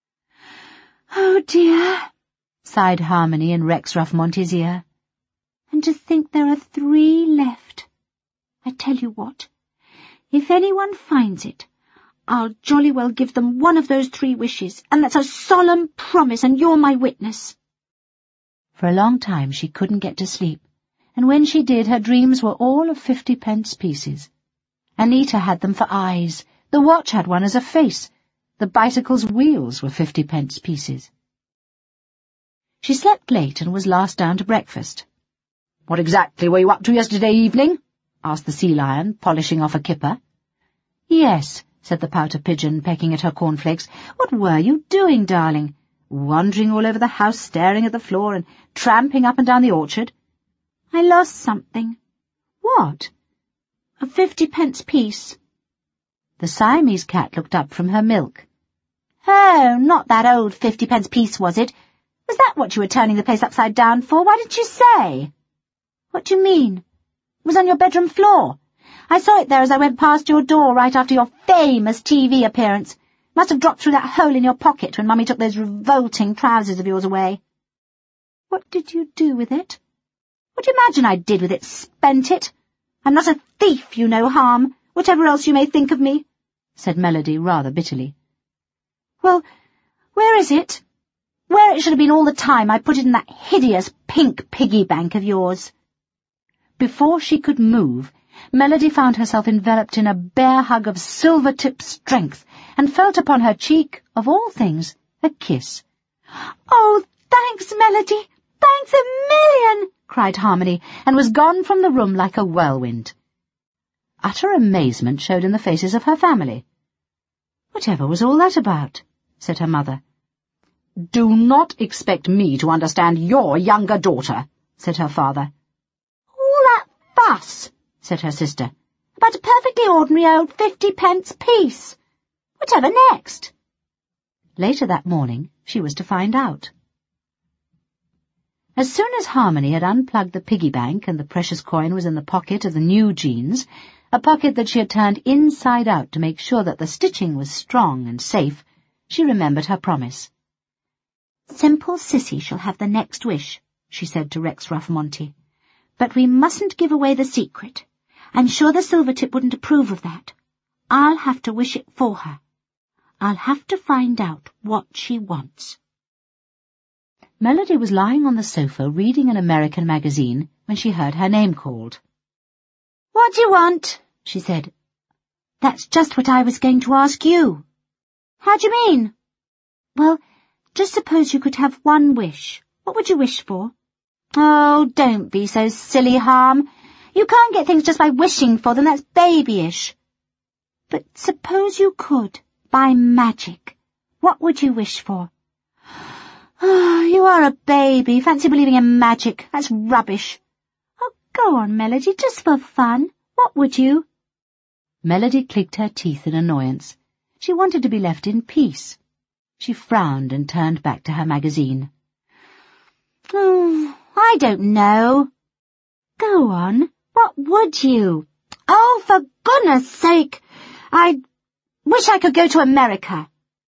"Oh dear," sighed Harmony in Rex Ruff Monty's ear. "And to think there are 3 left. I tell you what, if anyone finds it, I'll jolly well give them one of those 3 wishes, and that's a solemn promise, and you're my witness." For a long time she couldn't get to sleep, and when she did, her dreams were all of 50-pence pieces. Anita had them for eyes, the watch had one as a face, the bicycle's wheels were 50-pence pieces. She slept late and was last down to breakfast. "What exactly were you up to yesterday evening?" asked the sea lion, polishing off a kipper. "Yes," said the pouter pigeon, pecking at her cornflakes. "What were you doing, darling? Wandering all over the house, staring at the floor, and tramping up and down the orchard?" "I lost something." "What?" "A 50-pence piece." The Siamese cat looked up from her milk. "Oh, not that old 50-pence piece, was it? Was that what you were turning the place upside down for? Why didn't you say?" "What do you mean?" "It was on your bedroom floor. I saw it there as I went past your door right after your famous TV appearance. Must have dropped through that hole in your pocket when Mummy took those revolting trousers of yours away." "What did you do with it?" "What do you imagine I did with it? Spent it. I'm not a thief, you know, Harm, whatever else you may think of me," said Melody rather bitterly. "Well, where is it?" "Where it should have been all the time. I put it in that hideous pink piggy bank of yours." Before she could move, Melody found herself enveloped in a bear hug of silver-tipped strength and felt upon her cheek, of all things, a kiss. "Oh, thanks, Melody! Thanks a million!" cried Harmony, and was gone from the room like a whirlwind. Utter amazement showed in the faces of her family. "Whatever was all that about?" said her mother. "Do not expect me to understand your younger daughter," said her father. "All that fuss," said her sister, "about a perfectly ordinary old 50-pence piece. Whatever next?" Later that morning she was to find out. As soon as Harmony had unplugged the piggy bank and the precious coin was in the pocket of the new jeans, a pocket that she had turned inside out to make sure that the stitching was strong and safe, she remembered her promise. "Simple Sissy shall have the next wish," she said to Rex Ruff Monty. "But we mustn't give away the secret. I'm sure the Silvertip wouldn't approve of that. I'll have to wish it for her. I'll have to find out what she wants." Melody was lying on the sofa reading an American magazine when she heard her name called. "What do you want?" she said. "That's just what I was going to ask you." "How do you mean?" "Well, just suppose you could have one wish. What would you wish for?" "Oh, don't be so silly, Harm. You can't get things just by wishing for them. That's babyish." "But suppose you could, by magic. What would you wish for?" "Oh, you are a baby. Fancy believing in magic. That's rubbish." "Oh, go on, Melody, just for fun. What would you?" Melody clicked her teeth in annoyance. She wanted to be left in peace. She frowned and turned back to her magazine. "Oh, I don't know." "Go on. What would you?" "Oh, for goodness sake. I wish I could go to America."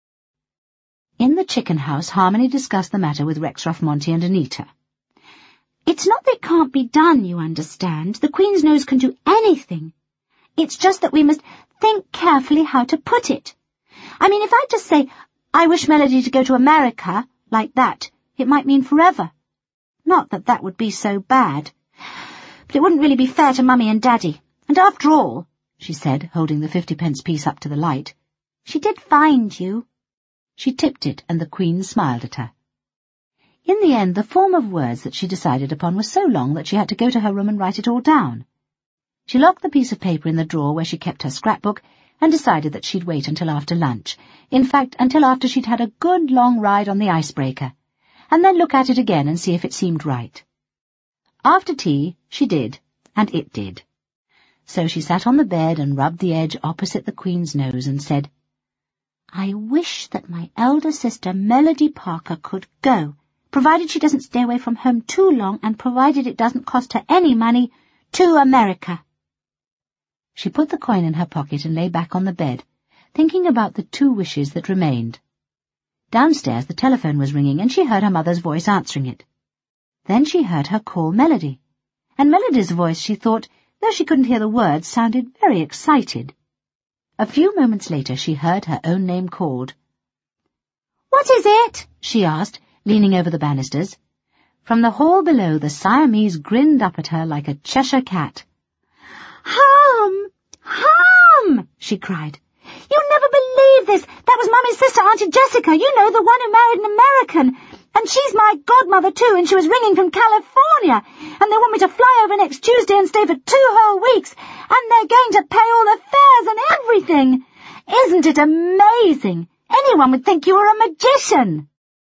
In the chicken house, Harmony discussed the matter with Rex Ruff Monty and Anita. "It's not that it can't be done, you understand. The Queen's nose can do anything. It's just that we must think carefully how to put it. I mean, if I just say, 'I wish Melody to go to America,' like that, it might mean forever. Not that that would be so bad. But it wouldn't really be fair to Mummy and Daddy. And after all," she said, holding the 50-pence piece up to the light, "she did find you." She tipped it, and the Queen smiled at her. In the end, the form of words that she decided upon was so long that she had to go to her room and write it all down. She locked the piece of paper in the drawer where she kept her scrapbook and decided that she'd wait until after lunch, in fact, until after she'd had a good long ride on the icebreaker, and then look at it again and see if it seemed right. After tea, she did, and it did. So she sat on the bed and rubbed the edge opposite the Queen's nose and said, "I wish that my elder sister Melody Parker could go, provided she doesn't stay away from home too long and provided it doesn't cost her any money, to America." She put the coin in her pocket and lay back on the bed, thinking about the 2 wishes that remained. Downstairs the telephone was ringing and she heard her mother's voice answering it. Then she heard her call Melody, and Melody's voice, she thought, though she couldn't hear the words, sounded very excited. A few moments later she heard her own name called. "What is it?" she asked, leaning over the banisters. From the hall below the Siamese grinned up at her like a Cheshire cat. "Harm! Harm!" she cried. "You'll never believe this. That was Mummy's sister, Auntie Jessica, you know, the one who married an American. And she's my godmother too, and she was ringing from California. And they want me to fly over next Tuesday and stay for 2 whole weeks. And they're going to pay all the fares and everything. Isn't it amazing? Anyone would think you were a magician."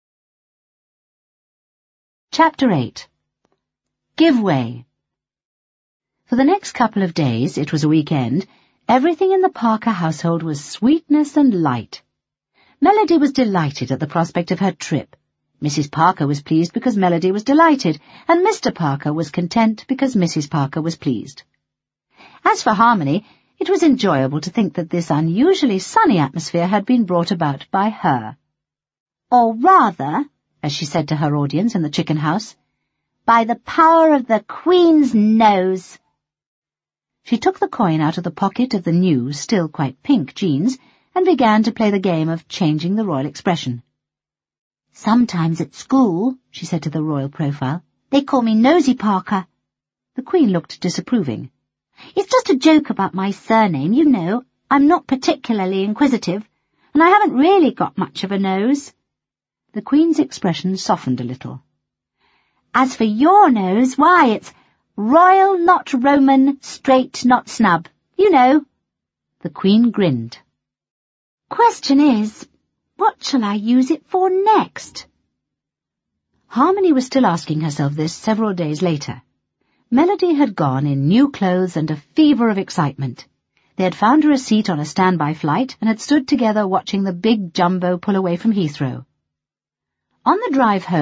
Chapter 8. Give Way. For the next couple of days, it was a weekend, everything in the Parker household was sweetness and light. Melody was delighted at the prospect of her trip. Mrs. Parker was pleased because Melody was delighted, and Mr. Parker was content because Mrs. Parker was pleased. As for Harmony, it was enjoyable to think that this unusually sunny atmosphere had been brought about by her. Or rather, as she said to her audience in the chicken house, by the power of the Queen's nose. She took the coin out of the pocket of the new, still quite pink jeans, and began to play the game of changing the royal expression. "Sometimes at school," she said to the royal profile, "they call me Nosy Parker." The Queen looked disapproving. "It's just a joke about my surname, you know. I'm not particularly inquisitive, and I haven't really got much of a nose." The Queen's expression softened a little. "As for your nose, why, it's royal, not Roman, straight, not snub. You know." The Queen grinned. "Question is, what shall I use it for next?" Harmony was still asking herself this several days later. Melody had gone in new clothes and a fever of excitement. They had found her a seat on a standby flight and had stood together watching the big jumbo pull away from Heathrow. On the drive home,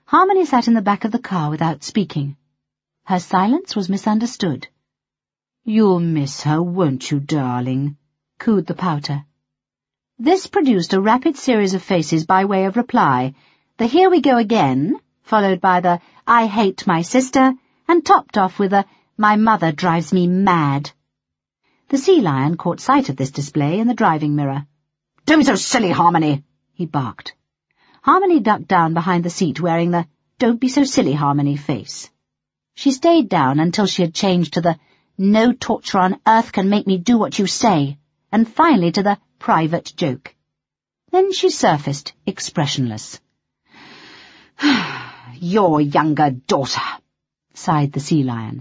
Harmony sat in the back of the car without speaking. Her silence was misunderstood. "You'll miss her, won't you, darling?" cooed the pouter. This produced a rapid series of faces by way of reply, the "Here we go again," followed by the "I hate my sister," and topped off with a "My mother drives me mad." The sea lion caught sight of this display in the driving mirror. "Don't be so silly, Harmony," he barked. Harmony ducked down behind the seat wearing the "Don't be so silly, Harmony" face. She stayed down until she had changed to the "No torture on earth can make me do what you say," and finally to the private joke. Then she surfaced, expressionless. "Your younger daughter," sighed the sea lion.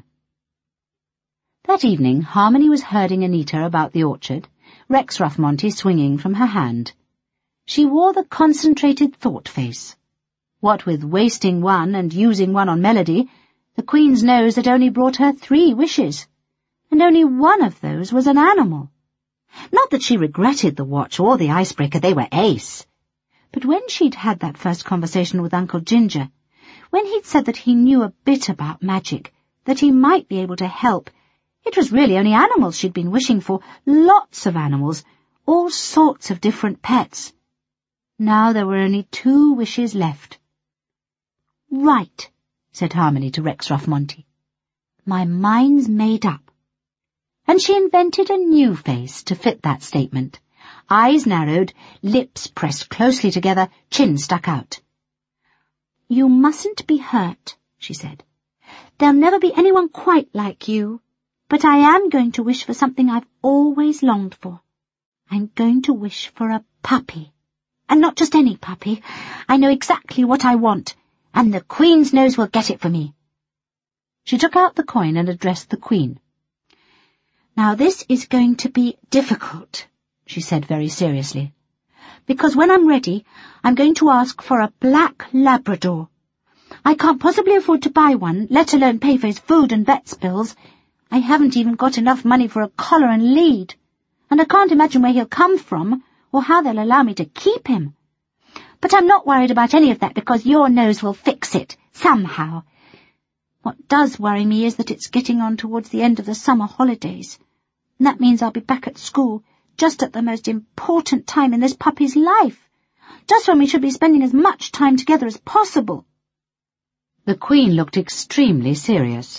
That evening, Harmony was herding Anita about the orchard, Rex Ruff-Monty swinging from her hand. She wore the concentrated thought face. What with wasting one and using one on Melody, the Queen's nose had only brought her 3 wishes, and only one of those was an animal. Not that she regretted the watch or the icebreaker, they were ace. But when she'd had that first conversation with Uncle Ginger, when he'd said that he knew a bit about magic, that he might be able to help, it was really only animals she'd been wishing for, lots of animals, all sorts of different pets. Now there were only 2 wishes left. "Right," said Harmony to Rex Ruff-Monty. "My mind's made up." And she invented a new face to fit that statement. Eyes narrowed, lips pressed closely together, chin stuck out. "You mustn't be hurt," she said. "There'll never be anyone quite like you. But I am going to wish for something I've always longed for. I'm going to wish for a puppy. And not just any puppy. I know exactly what I want, and the Queen's nose will get it for me." She took out the coin and addressed the Queen. "Now this is going to be difficult," she said very seriously, "because when I'm ready, I'm going to ask for a black Labrador. I can't possibly afford to buy one, let alone pay for his food and vet's bills. I haven't even got enough money for a collar and lead, and I can't imagine where he'll come from, or how they'll allow me to keep him. But I'm not worried about any of that because your nose will fix it, somehow. What does worry me is that it's getting on towards the end of the summer holidays, and that means I'll be back at school just at the most important time in this puppy's life, just when we should be spending as much time together as possible." The Queen looked extremely serious.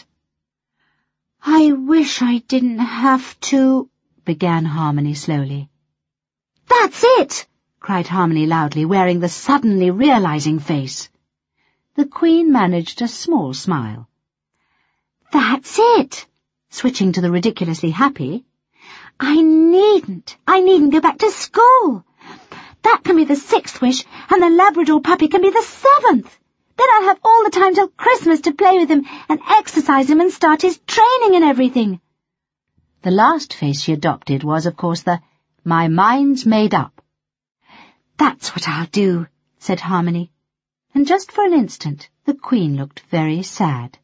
"I wish I didn't have to," began Harmony slowly. "That's it!" cried Harmony loudly, wearing the suddenly realizing face. The Queen managed a small smile. "That's it!" switching to the ridiculously happy. I needn't go back to school. That can be the 6th wish, and the Labrador puppy can be the 7th. Then I'll have all the time till Christmas to play with him and exercise him and start his training and everything." The last face she adopted was, of course, the "My mind's made up." "That's what I'll do," said Harmony, and just for an instant the Queen looked very sad.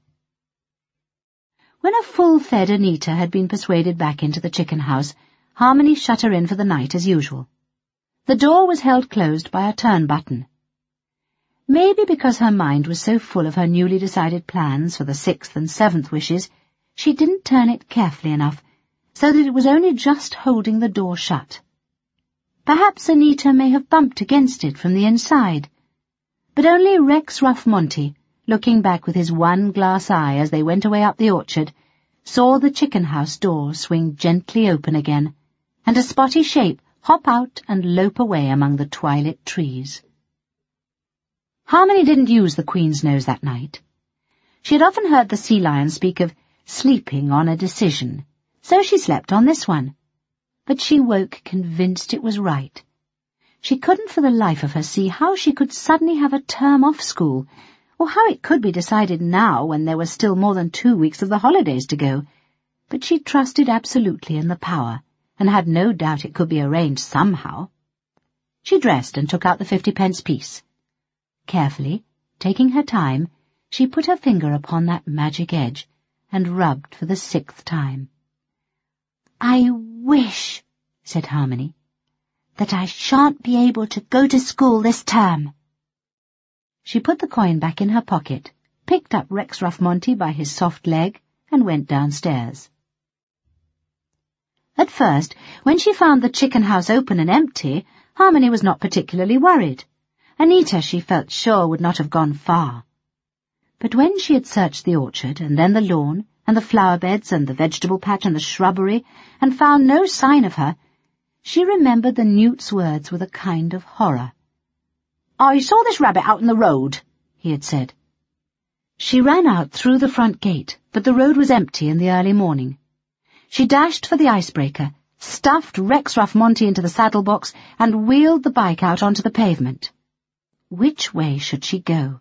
When a full-fed Anita had been persuaded back into the chicken house, Harmony shut her in for the night as usual. The door was held closed by a turn button. Maybe because her mind was so full of her newly decided plans for the 6th and 7th wishes, she didn't turn it carefully enough, so that it was only just holding the door shut. Perhaps Anita may have bumped against it from the inside, but only Rex Ruff-Monty, looking back with his one glass eye as they went away up the orchard, saw the chicken house door swing gently open again, and a spotty shape hop out and lope away among the twilit trees. Harmony didn't use the Queen's nose that night. She had often heard the sea lion speak of sleeping on a decision, so she slept on this one. But she woke convinced it was right. She couldn't for the life of her see how she could suddenly have a term off school, or how it could be decided now when there were still more than 2 weeks of the holidays to go, but she trusted absolutely in the power, and had no doubt it could be arranged somehow. She dressed and took out the 50-pence piece. Carefully, taking her time, she put her finger upon that magic edge, and rubbed for the 6th time. "I wish," said Harmony, "that I shan't be able to go to school this term." She put the coin back in her pocket, picked up Rex Ruff-Monty by his soft leg, and went downstairs. At first, when she found the chicken house open and empty, Harmony was not particularly worried. Anita, she felt sure, would not have gone far. But when she had searched the orchard, and then the lawn, and the flower beds, and the vegetable patch, and the shrubbery, and found no sign of her, she remembered the newt's words with a kind of horror. "I saw this rabbit out in the road," he had said. She ran out through the front gate, but the road was empty in the early morning. She dashed for the icebreaker, stuffed Rex Ruff-Monty into the saddle-box, and wheeled the bike out onto the pavement. Which way should she go?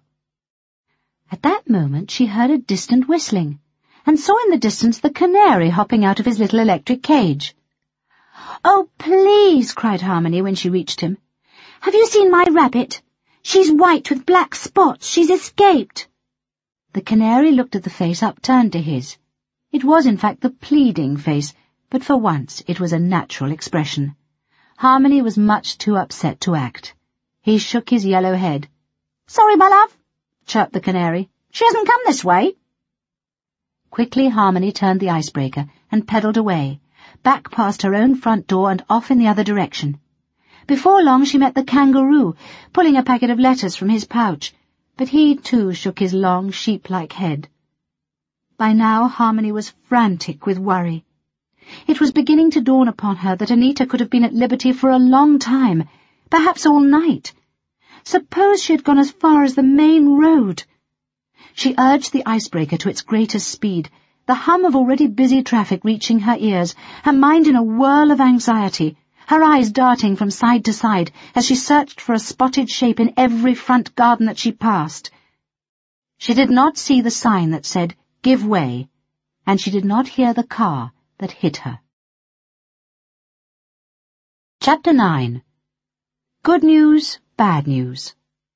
At that moment she heard a distant whistling, and saw in the distance the canary hopping out of his little electric cage. "Oh, please," cried Harmony when she reached him. "Have you seen my rabbit? She's white with black spots. She's escaped." The canary looked at the face upturned to his. It was in fact the pleading face, but for once it was a natural expression. Harmony was much too upset to act. He shook his yellow head. "Sorry, my love," chirped the canary. "She hasn't come this way." Quickly Harmony turned the icebreaker and pedalled away, back past her own front door and off in the other direction. Before long she met the kangaroo, pulling a packet of letters from his pouch, but he too shook his long sheep-like head. By now Harmony was frantic with worry. It was beginning to dawn upon her that Anita could have been at liberty for a long time, perhaps all night. Suppose she had gone as far as the main road? She urged the icebreaker to its greatest speed, the hum of already busy traffic reaching her ears, her mind in a whirl of anxiety, her eyes darting from side to side as she searched for a spotted shape in every front garden that she passed. She did not see the sign that said, "Give way," and she did not hear the car that hit her. Chapter 9. Good News, Bad News.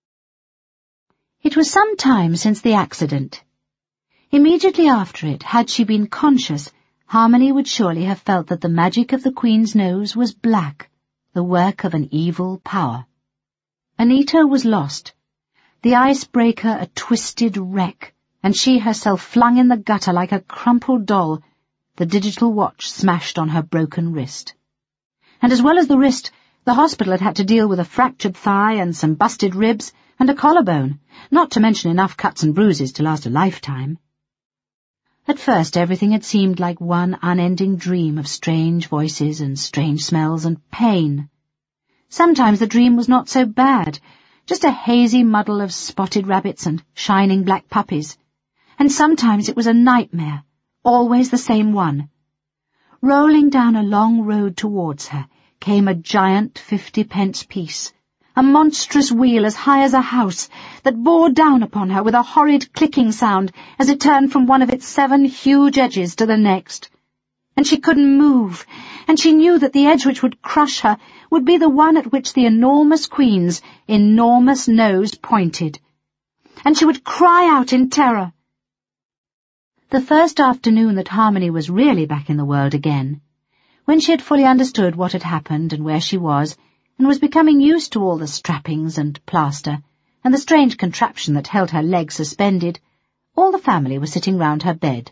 It was some time since the accident. Immediately after it, had she been conscious, Harmony would surely have felt that the magic of the Queen's nose was black, the work of an evil power. Anita was lost, the icebreaker a twisted wreck, and she herself flung in the gutter like a crumpled doll, the digital watch smashed on her broken wrist. And as well as the wrist, the hospital had had to deal with a fractured thigh and some busted ribs and a collarbone, not to mention enough cuts and bruises to last a lifetime. At first everything had seemed like one unending dream of strange voices and strange smells and pain. Sometimes the dream was not so bad, just a hazy muddle of spotted rabbits and shining black puppies. And sometimes it was a nightmare, always the same one. Rolling down a long road towards her came a giant 50-pence piece, a monstrous wheel as high as a house that bore down upon her with a horrid clicking sound as it turned from one of its 7 huge edges to the next. And she couldn't move, and she knew that the edge which would crush her would be the one at which the enormous Queen's enormous nose pointed. And she would cry out in terror. The first afternoon that Harmony was really back in the world again, when she had fully understood what had happened and where she was, and was becoming used to all the strappings and plaster, and the strange contraption that held her legs suspended, all the family was sitting round her bed.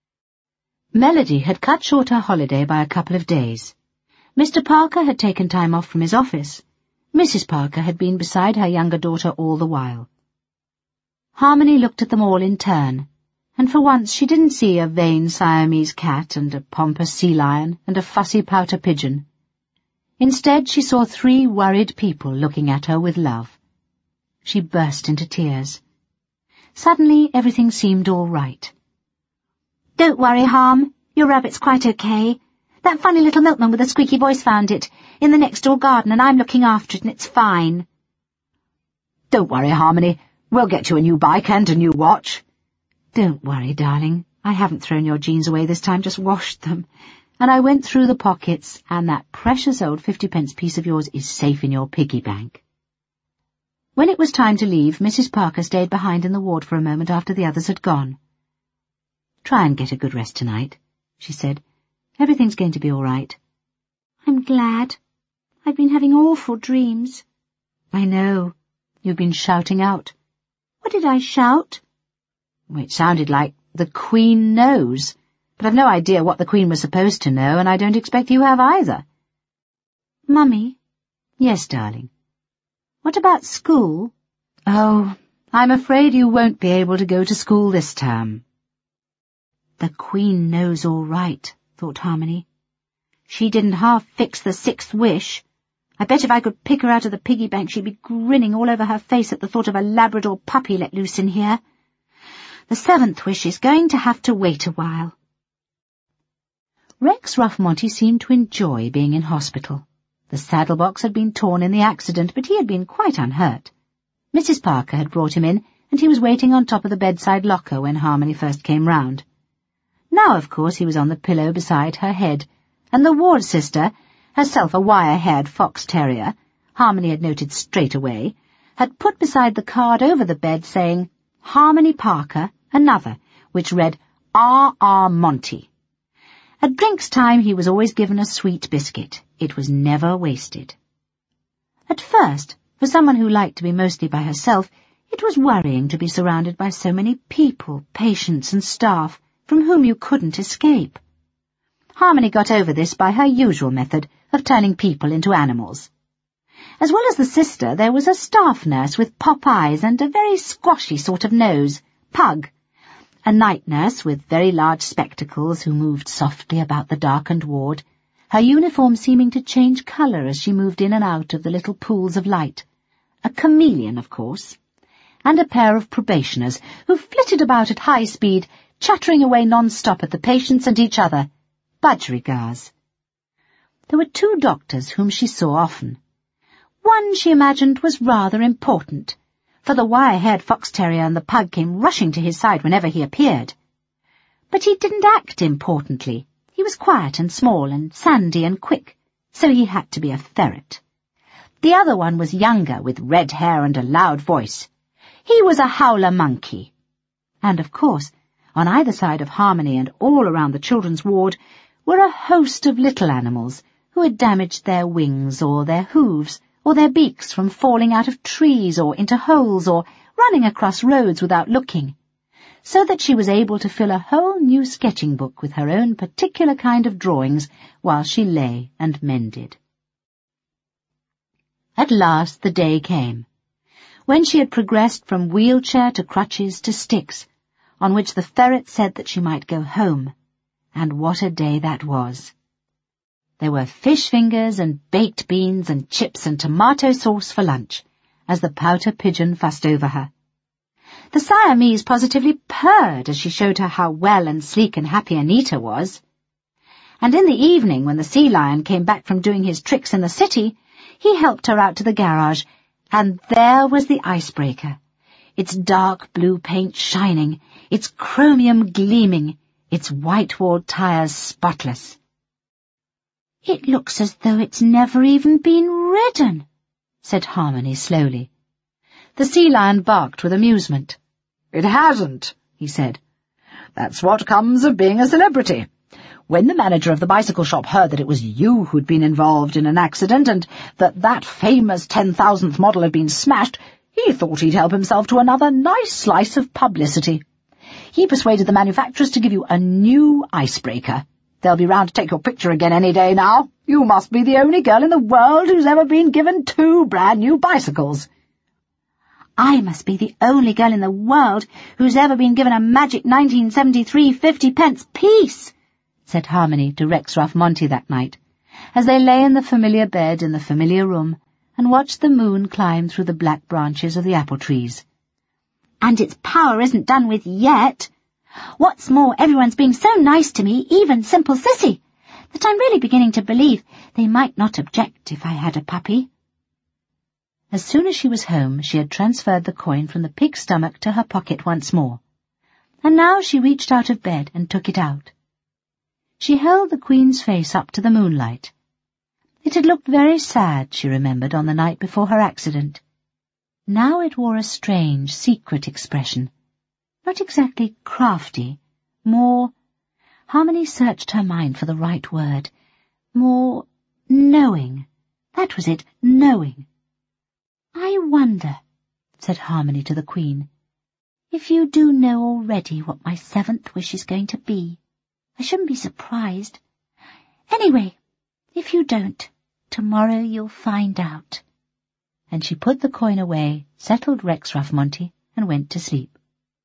Melody had cut short her holiday by a couple of days. Mr. Parker had taken time off from his office. Mrs. Parker had been beside her younger daughter all the while. Harmony looked at them all in turn, and for once she didn't see a vain Siamese cat and a pompous sea lion and a fussy pouter pigeon. Instead she saw 3 worried people looking at her with love. She burst into tears. Suddenly everything seemed all right. "Don't worry, Harm. Your rabbit's quite okay. That funny little milkman with a squeaky voice found it in the next-door garden, and I'm looking after it, and it's fine." "Don't worry, Harmony. We'll get you a new bike and a new watch." "Don't worry, darling. I haven't thrown your jeans away this time, just washed them. And I went through the pockets, and that precious old 50-pence piece of yours is safe in your piggy bank." When it was time to leave, Mrs. Parker stayed behind in the ward for a moment after the others had gone. "Try and get a good rest tonight," she said. "Everything's going to be all right." "I'm glad. I've been having awful dreams." "I know. You've been shouting out. What did I shout? It sounded like the Queen knows, but I've no idea what the Queen was supposed to know, and I don't expect you have either. Mummy? Yes, darling. What about school? Oh, I'm afraid you won't be able to go to school this term. The Queen knows all right, thought Harmony. She didn't half fix the 6th wish. I bet if I could pick her out of the piggy bank she'd be grinning all over her face at the thought of a Labrador puppy let loose in here. The 7th wish is going to have to wait a while. Rex Ruff-Monty seemed to enjoy being in hospital. The saddlebox had been torn in the accident, but he had been quite unhurt. Mrs. Parker had brought him in, and he was waiting on top of the bedside locker when Harmony first came round. Now, of course, he was on the pillow beside her head, and the ward sister, herself a wire-haired fox terrier, Harmony had noted straight away, had put beside the card over the bed saying, Harmony Parker, another, which read, R.R. Monty. At drinks time he was always given a sweet biscuit. It was never wasted. At first, for someone who liked to be mostly by herself, it was worrying to be surrounded by so many people, patients and staff, from whom you couldn't escape. Harmony got over this by her usual method of turning people into animals. As well as the sister, there was a staff nurse with pop eyes and a very squashy sort of nose, Pug, a night nurse with very large spectacles who moved softly about the darkened ward, her uniform seeming to change colour as she moved in and out of the little pools of light, a chameleon, of course, and a pair of probationers who flitted about at high speed, chattering away non-stop at the patients and each other, budgerigars. There were 2 doctors whom she saw often. One, she imagined, was rather important, for the wire-haired fox terrier and the pug came rushing to his side whenever he appeared. But he didn't act importantly. He was quiet and small and sandy and quick, so he had to be a ferret. The other one was younger, with red hair and a loud voice. He was a howler monkey. And, of course, on either side of Harmony and all around the children's ward were a host of little animals who had damaged their wings or their hooves or their beaks from falling out of trees or into holes or running across roads without looking, so that she was able to fill a whole new sketching book with her own particular kind of drawings while she lay and mended. At last the day came, when she had progressed from wheelchair to crutches to sticks, on which the ferret said that she might go home, and what a day that was. There were fish fingers and baked beans and chips and tomato sauce for lunch, as the pouter pigeon fussed over her. The Siamese positively purred as she showed her how well and sleek and happy Anita was. And in the evening, when the sea lion came back from doing his tricks in the city, he helped her out to the garage, and there was the icebreaker, its dark blue paint shining, its chromium gleaming, its white-walled tires spotless. "It looks as though it's never even been ridden," said Harmony slowly. The sea lion barked with amusement. "It hasn't," he said. "That's what comes of being a celebrity. When the manager of the bicycle shop heard that it was you who'd been involved in an accident and that famous 10,000th model had been smashed, he thought he'd help himself to another nice slice of publicity. He persuaded the manufacturers to give you a new icebreaker. They'll be round to take your picture again any day now. You must be the only girl in the world who's ever been given 2 brand-new bicycles." "I must be the only girl in the world who's ever been given a magic 1973 50-pence piece," said Harmony to Rex Ruff-Monty that night, as they lay in the familiar bed in the familiar room and watched the moon climb through the black branches of the apple trees. "And its power isn't done with yet. What's more, everyone's being so nice to me, even Simple Sissy, that I'm really beginning to believe they might not object if I had a puppy." As soon as she was home, she had transferred the coin from the pig's stomach to her pocket once more, and now she reached out of bed and took it out. She held the Queen's face up to the moonlight. It had looked very sad, she remembered, on the night before her accident. Now it wore a strange, secret expression, not exactly crafty, more— Harmony searched her mind for the right word— more knowing. That was it, knowing. "I wonder," said Harmony to the Queen, If you do know already what my 7th wish is going to be, I shouldn't be surprised. Anyway, if you don't, tomorrow you'll find out." And she put the coin away, settled Rex Ruffmonty, and went to sleep.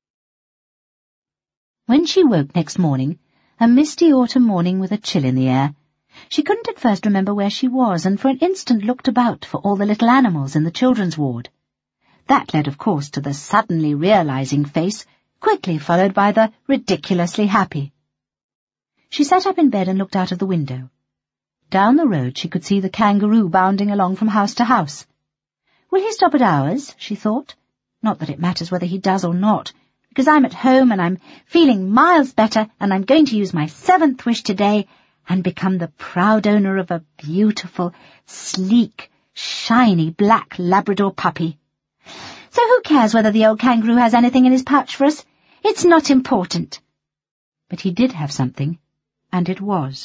When she woke next morning, a misty autumn morning with a chill in the air, she couldn't at first remember where she was, and for an instant looked about for all the little animals in the children's ward. That led, of course, to the suddenly realizing face, quickly followed by the ridiculously happy. She sat up in bed and looked out of the window. Down the road she could see the kangaroo bounding along from house to house. "Will he stop at ours?" she thought. "Not that it matters whether he does or not, because I'm at home and I'm feeling miles better, and I'm going to use my 7th wish today and become the proud owner of a beautiful, sleek, shiny black Labrador puppy. So who cares whether the old kangaroo has anything in his pouch for us? It's not important." But he did have something, and it was.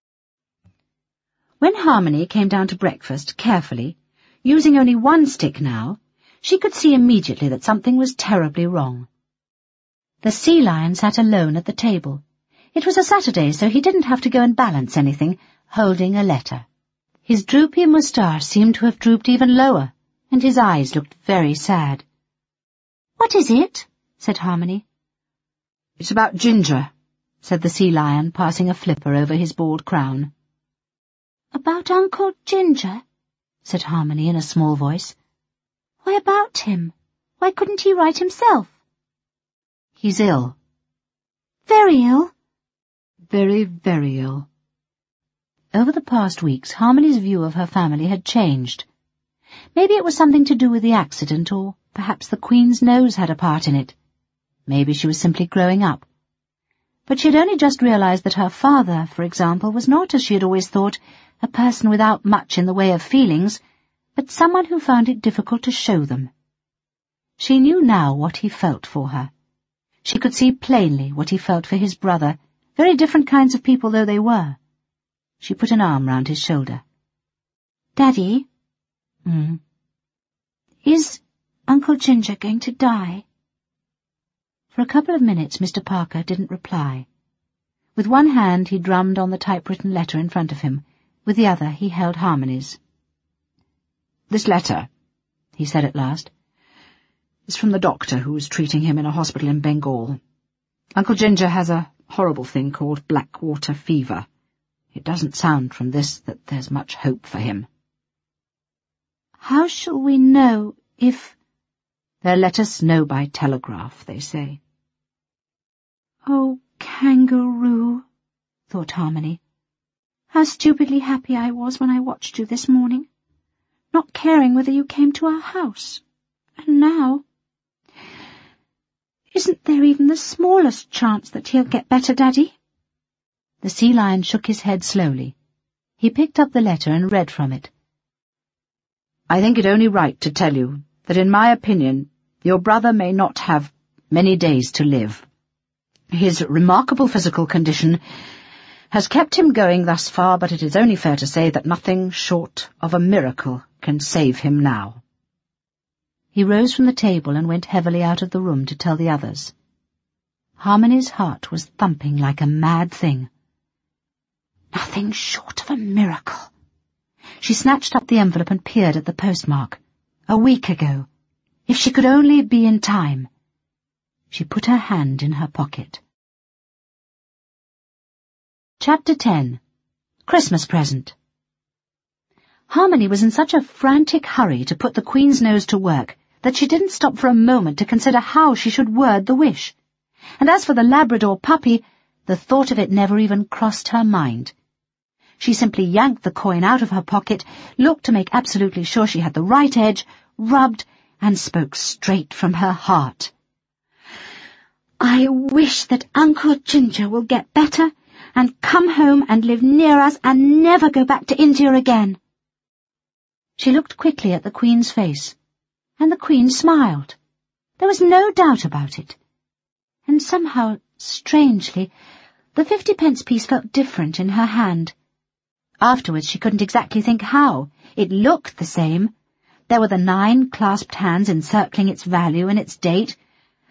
When Harmony came down to breakfast carefully, using only one stick now, she could see immediately that something was terribly wrong. The sea lion sat alone at the table. It was a Saturday, so he didn't have to go and balance anything, holding a letter. His droopy moustache seemed to have drooped even lower, and his eyes looked very sad. "What is it?" said Harmony. "It's about Ginger," said the sea lion, passing a flipper over his bald crown. "About Uncle Ginger?" said Harmony in a small voice. "Why about him? Why couldn't he write himself?" "He's ill." "Very ill?" "Very, very ill." Over the past weeks, Harmony's view of her family had changed. Maybe it was something to do with the accident, or perhaps the Queen's nose had a part in it. Maybe she was simply growing up. But she had only just realized that her father, for example, was not, as she had always thought, a person without much in the way of feelings, but someone who found it difficult to show them. She knew now what he felt for her. She could see plainly what he felt for his brother, very different kinds of people though they were. She put an arm round his shoulder. "Daddy?" "Is Uncle Ginger going to die?" For a couple of minutes Mr. Parker didn't reply. With one hand he drummed on the typewritten letter in front of him, with the other he held Harmony's. "This letter," he said at last, "is from the doctor who was treating him in a hospital in Bengal. Uncle Ginger has a horrible thing called black water fever. It doesn't sound from this that there's much hope for him." "How shall we know if—" "They'll let us know by telegraph, they say." "Oh, kangaroo," thought Harmony. "How stupidly happy I was when I watched you this morning, not caring whether you came to our house. And now... Isn't there even the smallest chance that he'll get better, Daddy?" The sea lion shook his head slowly. He picked up the letter and read from it. "I think it only right to tell you that in my opinion your brother may not have many days to live. His remarkable physical condition has kept him going thus far, but it is only fair to say that nothing short of a miracle can save him now." He rose from the table and went heavily out of the room to tell the others. Harmony's heart was thumping like a mad thing. Nothing short of a miracle. She snatched up the envelope and peered at the postmark. A week ago. If she could only be in time. She put her hand in her pocket. Chapter 10. Christmas Present. Harmony was in such a frantic hurry to put the Queen's nose to work that she didn't stop for a moment to consider how she should word the wish. And as for the Labrador puppy, the thought of it never even crossed her mind. She simply yanked the coin out of her pocket, looked to make absolutely sure she had the right edge, rubbed, and spoke straight from her heart. "I wish that Uncle Ginger will get better and come home and live near us and never go back to India again." She looked quickly at the Queen's face, and the Queen smiled. There was no doubt about it. And somehow, strangely, the 50-pence piece felt different in her hand. Afterwards she couldn't exactly think how. It looked the same. There were the 9 clasped hands encircling its value and its date,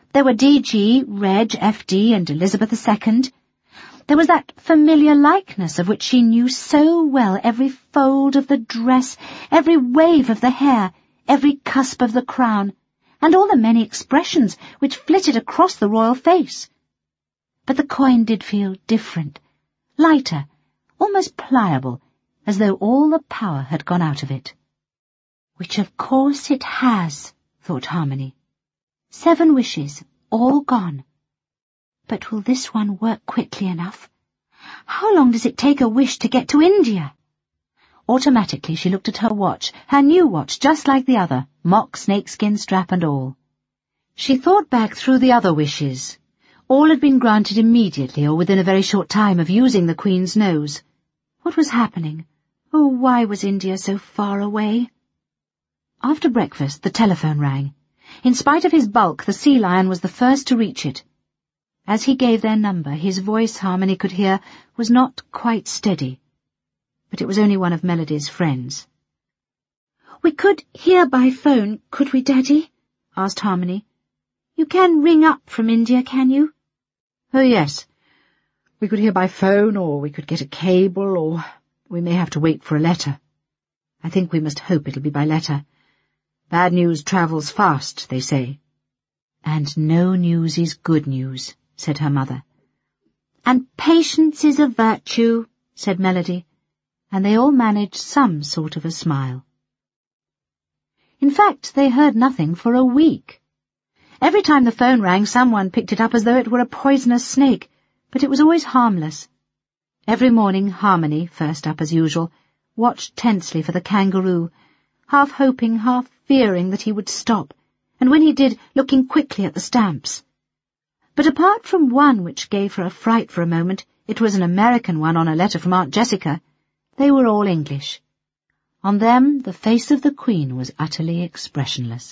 There were D.G., Reg, F.D., and Elizabeth II. There was that familiar likeness of which she knew so well every fold of the dress, every wave of the hair, every cusp of the crown, and all the many expressions which flitted across the royal face. But the coin did feel different, lighter, almost pliable, as though all the power had gone out of it. Which of course it has, thought Harmony. 7 wishes, all gone. But will this one work quickly enough? How long does it take a wish to get to India? Automatically she looked at her watch, her new watch, just like the other, mock snakeskin strap and all. She thought back through the other wishes. All had been granted immediately or within a very short time of using the Queen's nose. What was happening? Oh, why was India so far away? After breakfast, the telephone rang. In spite of his bulk, the sea lion was the first to reach it. As he gave their number, his voice, Harmony could hear, was not quite steady. But it was only one of Melody's friends. "We could hear by phone, could we, Daddy?" asked Harmony. "You can ring up from India, can you?" "Oh, yes. We could hear by phone, or we could get a cable, or we may have to wait for a letter. I think we must hope it'll be by letter. Bad news travels fast, they say." "And no news is good news," said her mother. "And patience is a virtue," said Melody, and they all managed some sort of a smile. In fact, they heard nothing for a week. Every time the phone rang, someone picked it up as though it were a poisonous snake, but it was always harmless. Every morning Harmony, first up as usual, watched tensely for the kangaroo, half hoping, half fearing that he would stop, and when he did, looking quickly at the stamps. But apart from one which gave her a fright for a moment, it was an American one on a letter from Aunt Jessica, they were all English. On them the face of the Queen was utterly expressionless.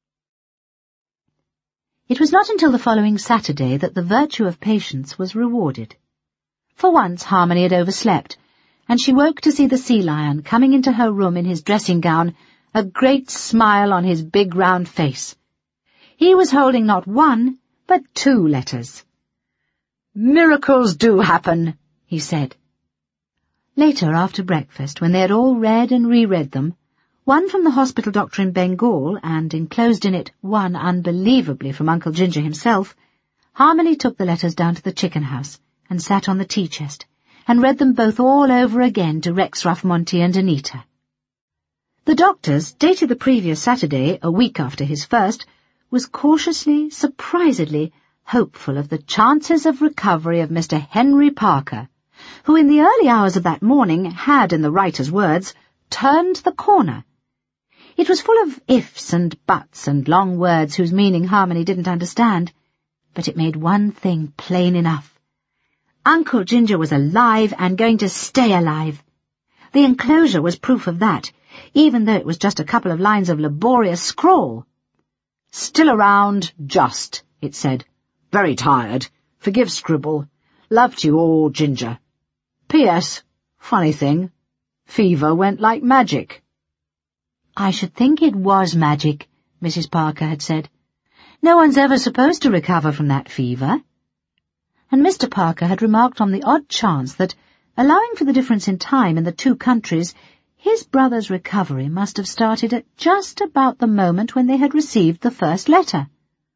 It was not until the following Saturday that the virtue of patience was rewarded. For once Harmony had overslept, and she woke to see the sea lion coming into her room in his dressing gown, a great smile on his big round face. He was holding not 1, but 2 letters. "Miracles do happen," he said. Later, after breakfast, when they had all read and reread them, one from the hospital doctor in Bengal, and enclosed in it one unbelievably from Uncle Ginger himself, Harmony took the letters down to the chicken house and sat on the tea chest, and read them both all over again to Rex Ruff-Monty and Anita. The doctor's, dated the previous Saturday, a week after his first, was cautiously, surprisedly hopeful of the chances of recovery of Mr. Henry Parker, who in the early hours of that morning had, in the writer's words, turned the corner. It was full of ifs and buts and long words whose meaning Harmony didn't understand, but it made one thing plain enough. Uncle Ginger was alive and going to stay alive. The enclosure was proof of that, even though it was just a couple of lines of laborious scrawl. "Still around, just," it said. "Very tired. Forgive scribble. Love to you all, Ginger. P.S. Funny thing. Fever went like magic." "I should think it was magic," Mrs. Parker had said. "No one's ever supposed to recover from that fever." And Mr. Parker had remarked on the odd chance that, allowing for the difference in time in the 2 countries, his brother's recovery must have started at just about the moment when they had received the first letter.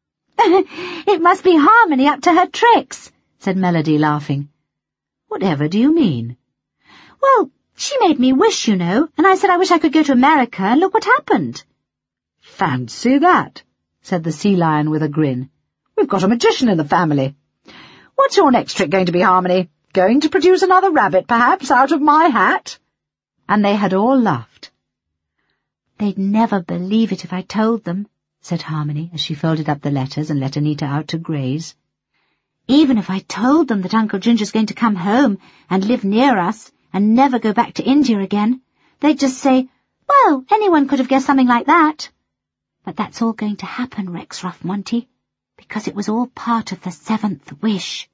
"It must be Harmony up to her tricks," said Melody, laughing. "Whatever do you mean?" "Well, she made me wish, you know, and I said I wish I could go to America, and look what happened." "Fancy that," said the sea lion with a grin. "We've got a magician in the family. What's your next trick going to be, Harmony? Going to produce another rabbit, perhaps, out of my hat?" And they had all laughed. "They'd never believe it if I told them," said Harmony, as she folded up the letters and let Anita out to graze. "Even if I told them that Uncle Ginger's going to come home and live near us and never go back to India again, they'd just say, 'Well, anyone could have guessed something like that.' But that's all going to happen, Rex Ruff-Monty, because it was all part of the 7th wish."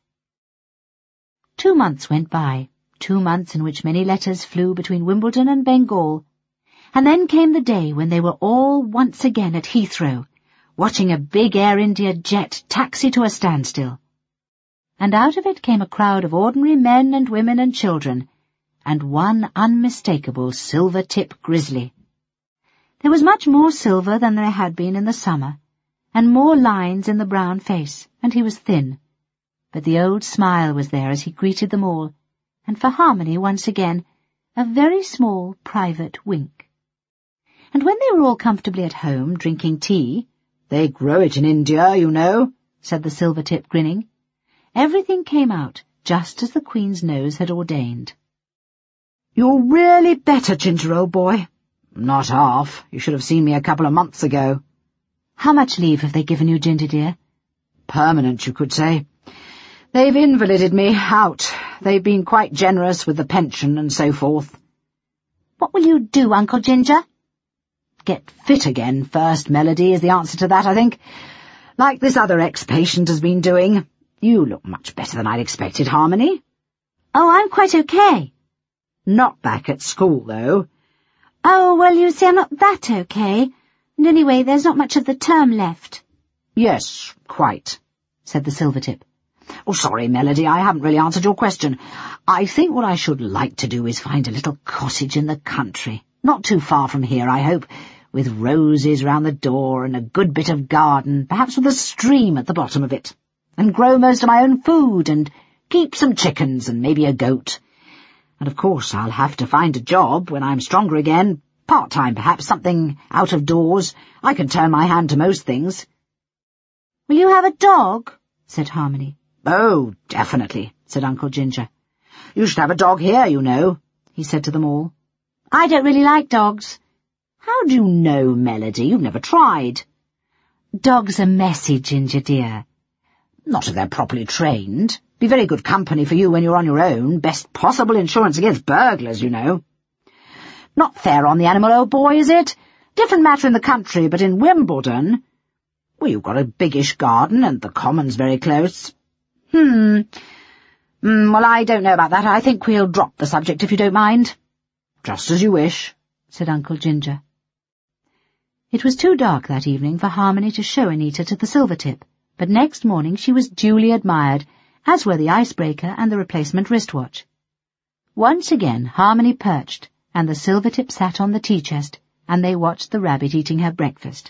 2 months went by, 2 months in which many letters flew between Wimbledon and Bengal, and then came the day when they were all once again at Heathrow, watching a big Air India jet taxi to a standstill. And out of it came a crowd of ordinary men and women and children, and one unmistakable silver-tip grizzly. There was much more silver than there had been in the summer, and more lines in the brown face, and he was thin. But the old smile was there as he greeted them all, and for Harmony once again, a very small private wink. And when they were all comfortably at home, drinking tea— "They grow it in India, you know," said the Silvertip, grinning. Everything came out just as the Queen's nose had ordained. "You're really better, Ginger, old boy." "Not half. You should have seen me a couple of months ago." "How much leave have they given you, Ginger dear?" "Permanent, you could say. They've invalided me out. They've been quite generous with the pension and so forth." "What will you do, Uncle Ginger?" "Get fit again first, Melody, is the answer to that, I think. Like this other ex-patient has been doing. You look much better than I'd expected, Harmony." "Oh, I'm quite okay." "Not back at school, though." "Oh, well, you see, I'm not that okay. And anyway, there's not much of the term left." "Yes, quite," said the Silvertip. "Oh, sorry, Melody, I haven't really answered your question. I think what I should like to do is find a little cottage in the country, not too far from here, I hope, with roses round the door and a good bit of garden, perhaps with a stream at the bottom of it, and grow most of my own food and keep some chickens and maybe a goat. And of course I'll have to find a job when I'm stronger again, part-time perhaps, something out of doors. I can turn my hand to most things." "Will you have a dog?" said Harmony. "Oh, definitely," said Uncle Ginger. "You should have a dog here, you know," he said to them all. "I don't really like dogs." "How do you know, Melody? You've never tried." "Dogs are messy, Ginger dear." "Not if they're properly trained. Be very good company for you when you're on your own. Best possible insurance against burglars, you know." "Not fair on the animal, old boy, is it? Different matter in the country, but in Wimbledon— well, you've got a biggish garden, and the common's very close." Well, I don't know about that. I think we'll drop the subject if you don't mind." "Just as you wish," said Uncle Ginger. It was too dark that evening for Harmony to show Anita to the Silvertip, but next morning she was duly admired, as were the icebreaker and the replacement wristwatch. Once again Harmony perched, and the Silvertip sat on the tea-chest, and they watched the rabbit eating her breakfast.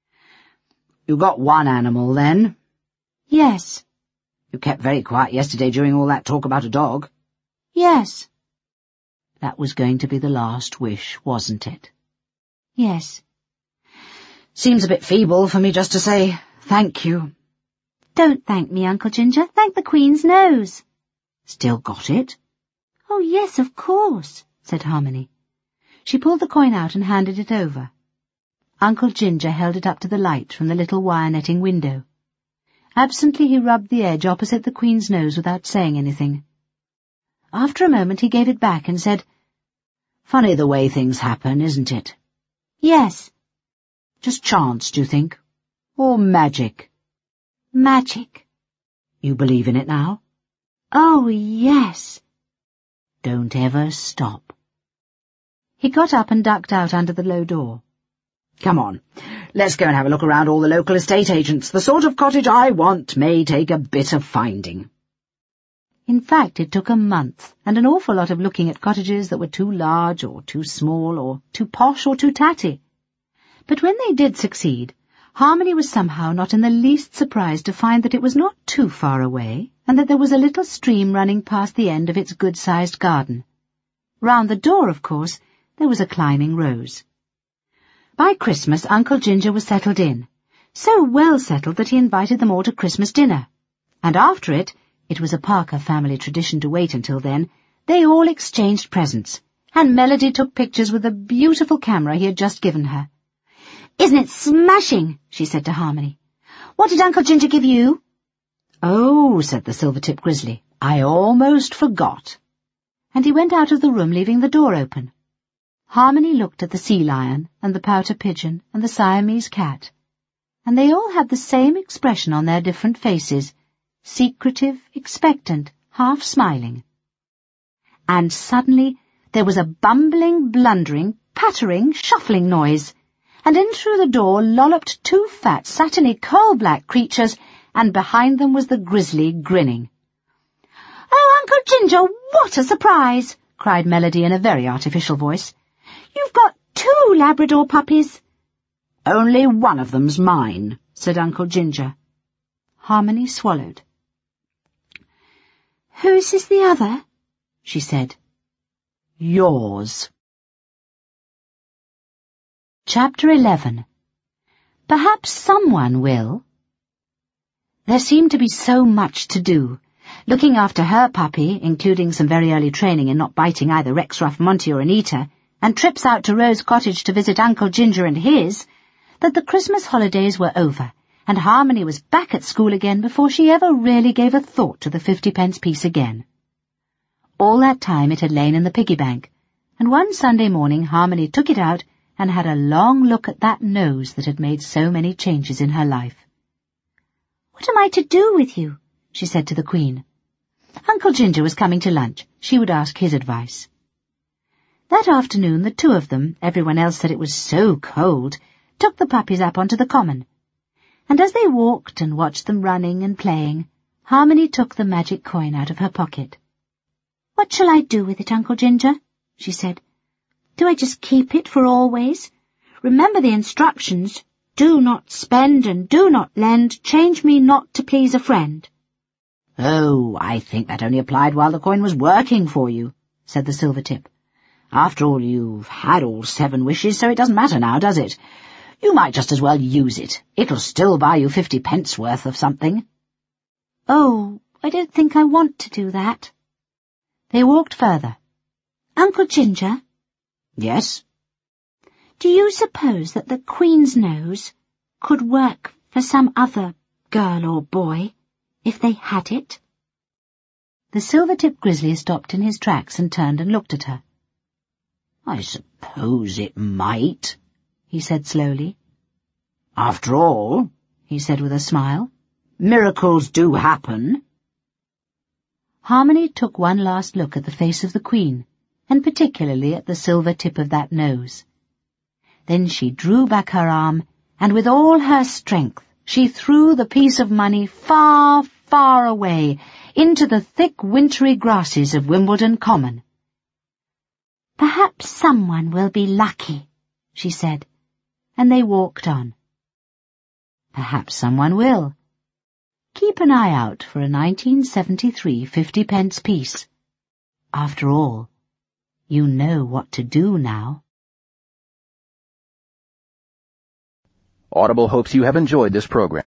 "You got one animal, then?" "Yes." "You kept very quiet yesterday during all that talk about a dog." "Yes." That was going to be the last wish, wasn't it? "Yes." "Seems a bit feeble for me just to say thank you." "Don't thank me, Uncle Ginger. Thank the Queen's nose." "Still got it?" "Oh, yes, of course," said Harmony. She pulled the coin out and handed it over. Uncle Ginger held it up to the light from the little wire netting window. Absently he rubbed the edge opposite the Queen's nose without saying anything. After a moment he gave it back and said, "Funny the way things happen, isn't it?" "Yes." "Just chance, do you think? Or magic?" "Magic." "You believe in it now?" "Oh, yes." "Don't ever stop." He got up and ducked out under the low door. "Come on, let's go and have a look around all the local estate agents. The sort of cottage I want may take a bit of finding." In fact, it took a month, and an awful lot of looking at cottages that were too large or too small or too posh or too tatty. But when they did succeed, Harmony was somehow not in the least surprised to find that it was not too far away, and that there was a little stream running past the end of its good-sized garden. Round the door, of course, there was a climbing rose. By Christmas, Uncle Ginger was settled in, so well settled that he invited them all to Christmas dinner. And after it was a Parker family tradition to wait until then, they all exchanged presents, and Melody took pictures with the beautiful camera he had just given her. "Isn't it smashing?" she said to Harmony. "What did Uncle Ginger give you?" "Oh," said the Silvertip Grizzly, "I almost forgot." And he went out of the room, leaving the door open. Harmony looked at the sea lion and the pouter pigeon and the Siamese cat, and they all had the same expression on their different faces, secretive, expectant, half-smiling. And suddenly there was a bumbling, blundering, pattering, shuffling noise, and in through the door lolloped two fat, satiny, coal-black creatures, and behind them was the Grizzly grinning. "Oh, Uncle Ginger, what a surprise!" cried Melody in a very artificial voice. "You've got 2 Labrador puppies." "Only one of them's mine," said Uncle Ginger. Harmony swallowed. "Whose is the other?" she said. "Yours." Chapter 11. Perhaps someone will. There seemed to be so much to do. Looking after her puppy, including some very early training in not biting either Rex, Ruff, Monty or Anita, and trips out to Rose Cottage to visit Uncle Ginger and his, that the Christmas holidays were over, and Harmony was back at school again before she ever really gave a thought to the 50-pence piece again. All that time it had lain in the piggy bank, and one Sunday morning Harmony took it out and had a long look at that nose that had made so many changes in her life. "What am I to do with you?" she said to the Queen. Uncle Ginger was coming to lunch. She would ask his advice. That afternoon the 2 of them, everyone else said it was so cold, took the puppies up onto the common. And as they walked and watched them running and playing, Harmony took the magic coin out of her pocket. "What shall I do with it, Uncle Ginger?" she said. "Do I just keep it for always? Remember the instructions. Do not spend and do not lend. Change me not to please a friend." "Oh, I think that only applied while the coin was working for you," said the Silvertip. "After all, you've had all 7 wishes, so it doesn't matter now, does it? You might just as well use it. It'll still buy you 50 pence worth of something." "Oh, I don't think I want to do that." They walked further. "Uncle Ginger?" "Yes?" "Do you suppose that the Queen's nose could work for some other girl or boy if they had it?" The Silvertip Grizzly stopped in his tracks and turned and looked at her. "I suppose it might," he said slowly. "After all," he said with a smile, "miracles do happen." Harmony took one last look at the face of the Queen, and particularly at the silver tip of that nose. Then she drew back her arm, and with all her strength she threw the piece of money far, far away into the thick wintry grasses of Wimbledon Common. "Perhaps someone will be lucky," she said, and they walked on. Perhaps someone will. Keep an eye out for a 1973 50-pence piece. After all, you know what to do now. Audible hopes you have enjoyed this program.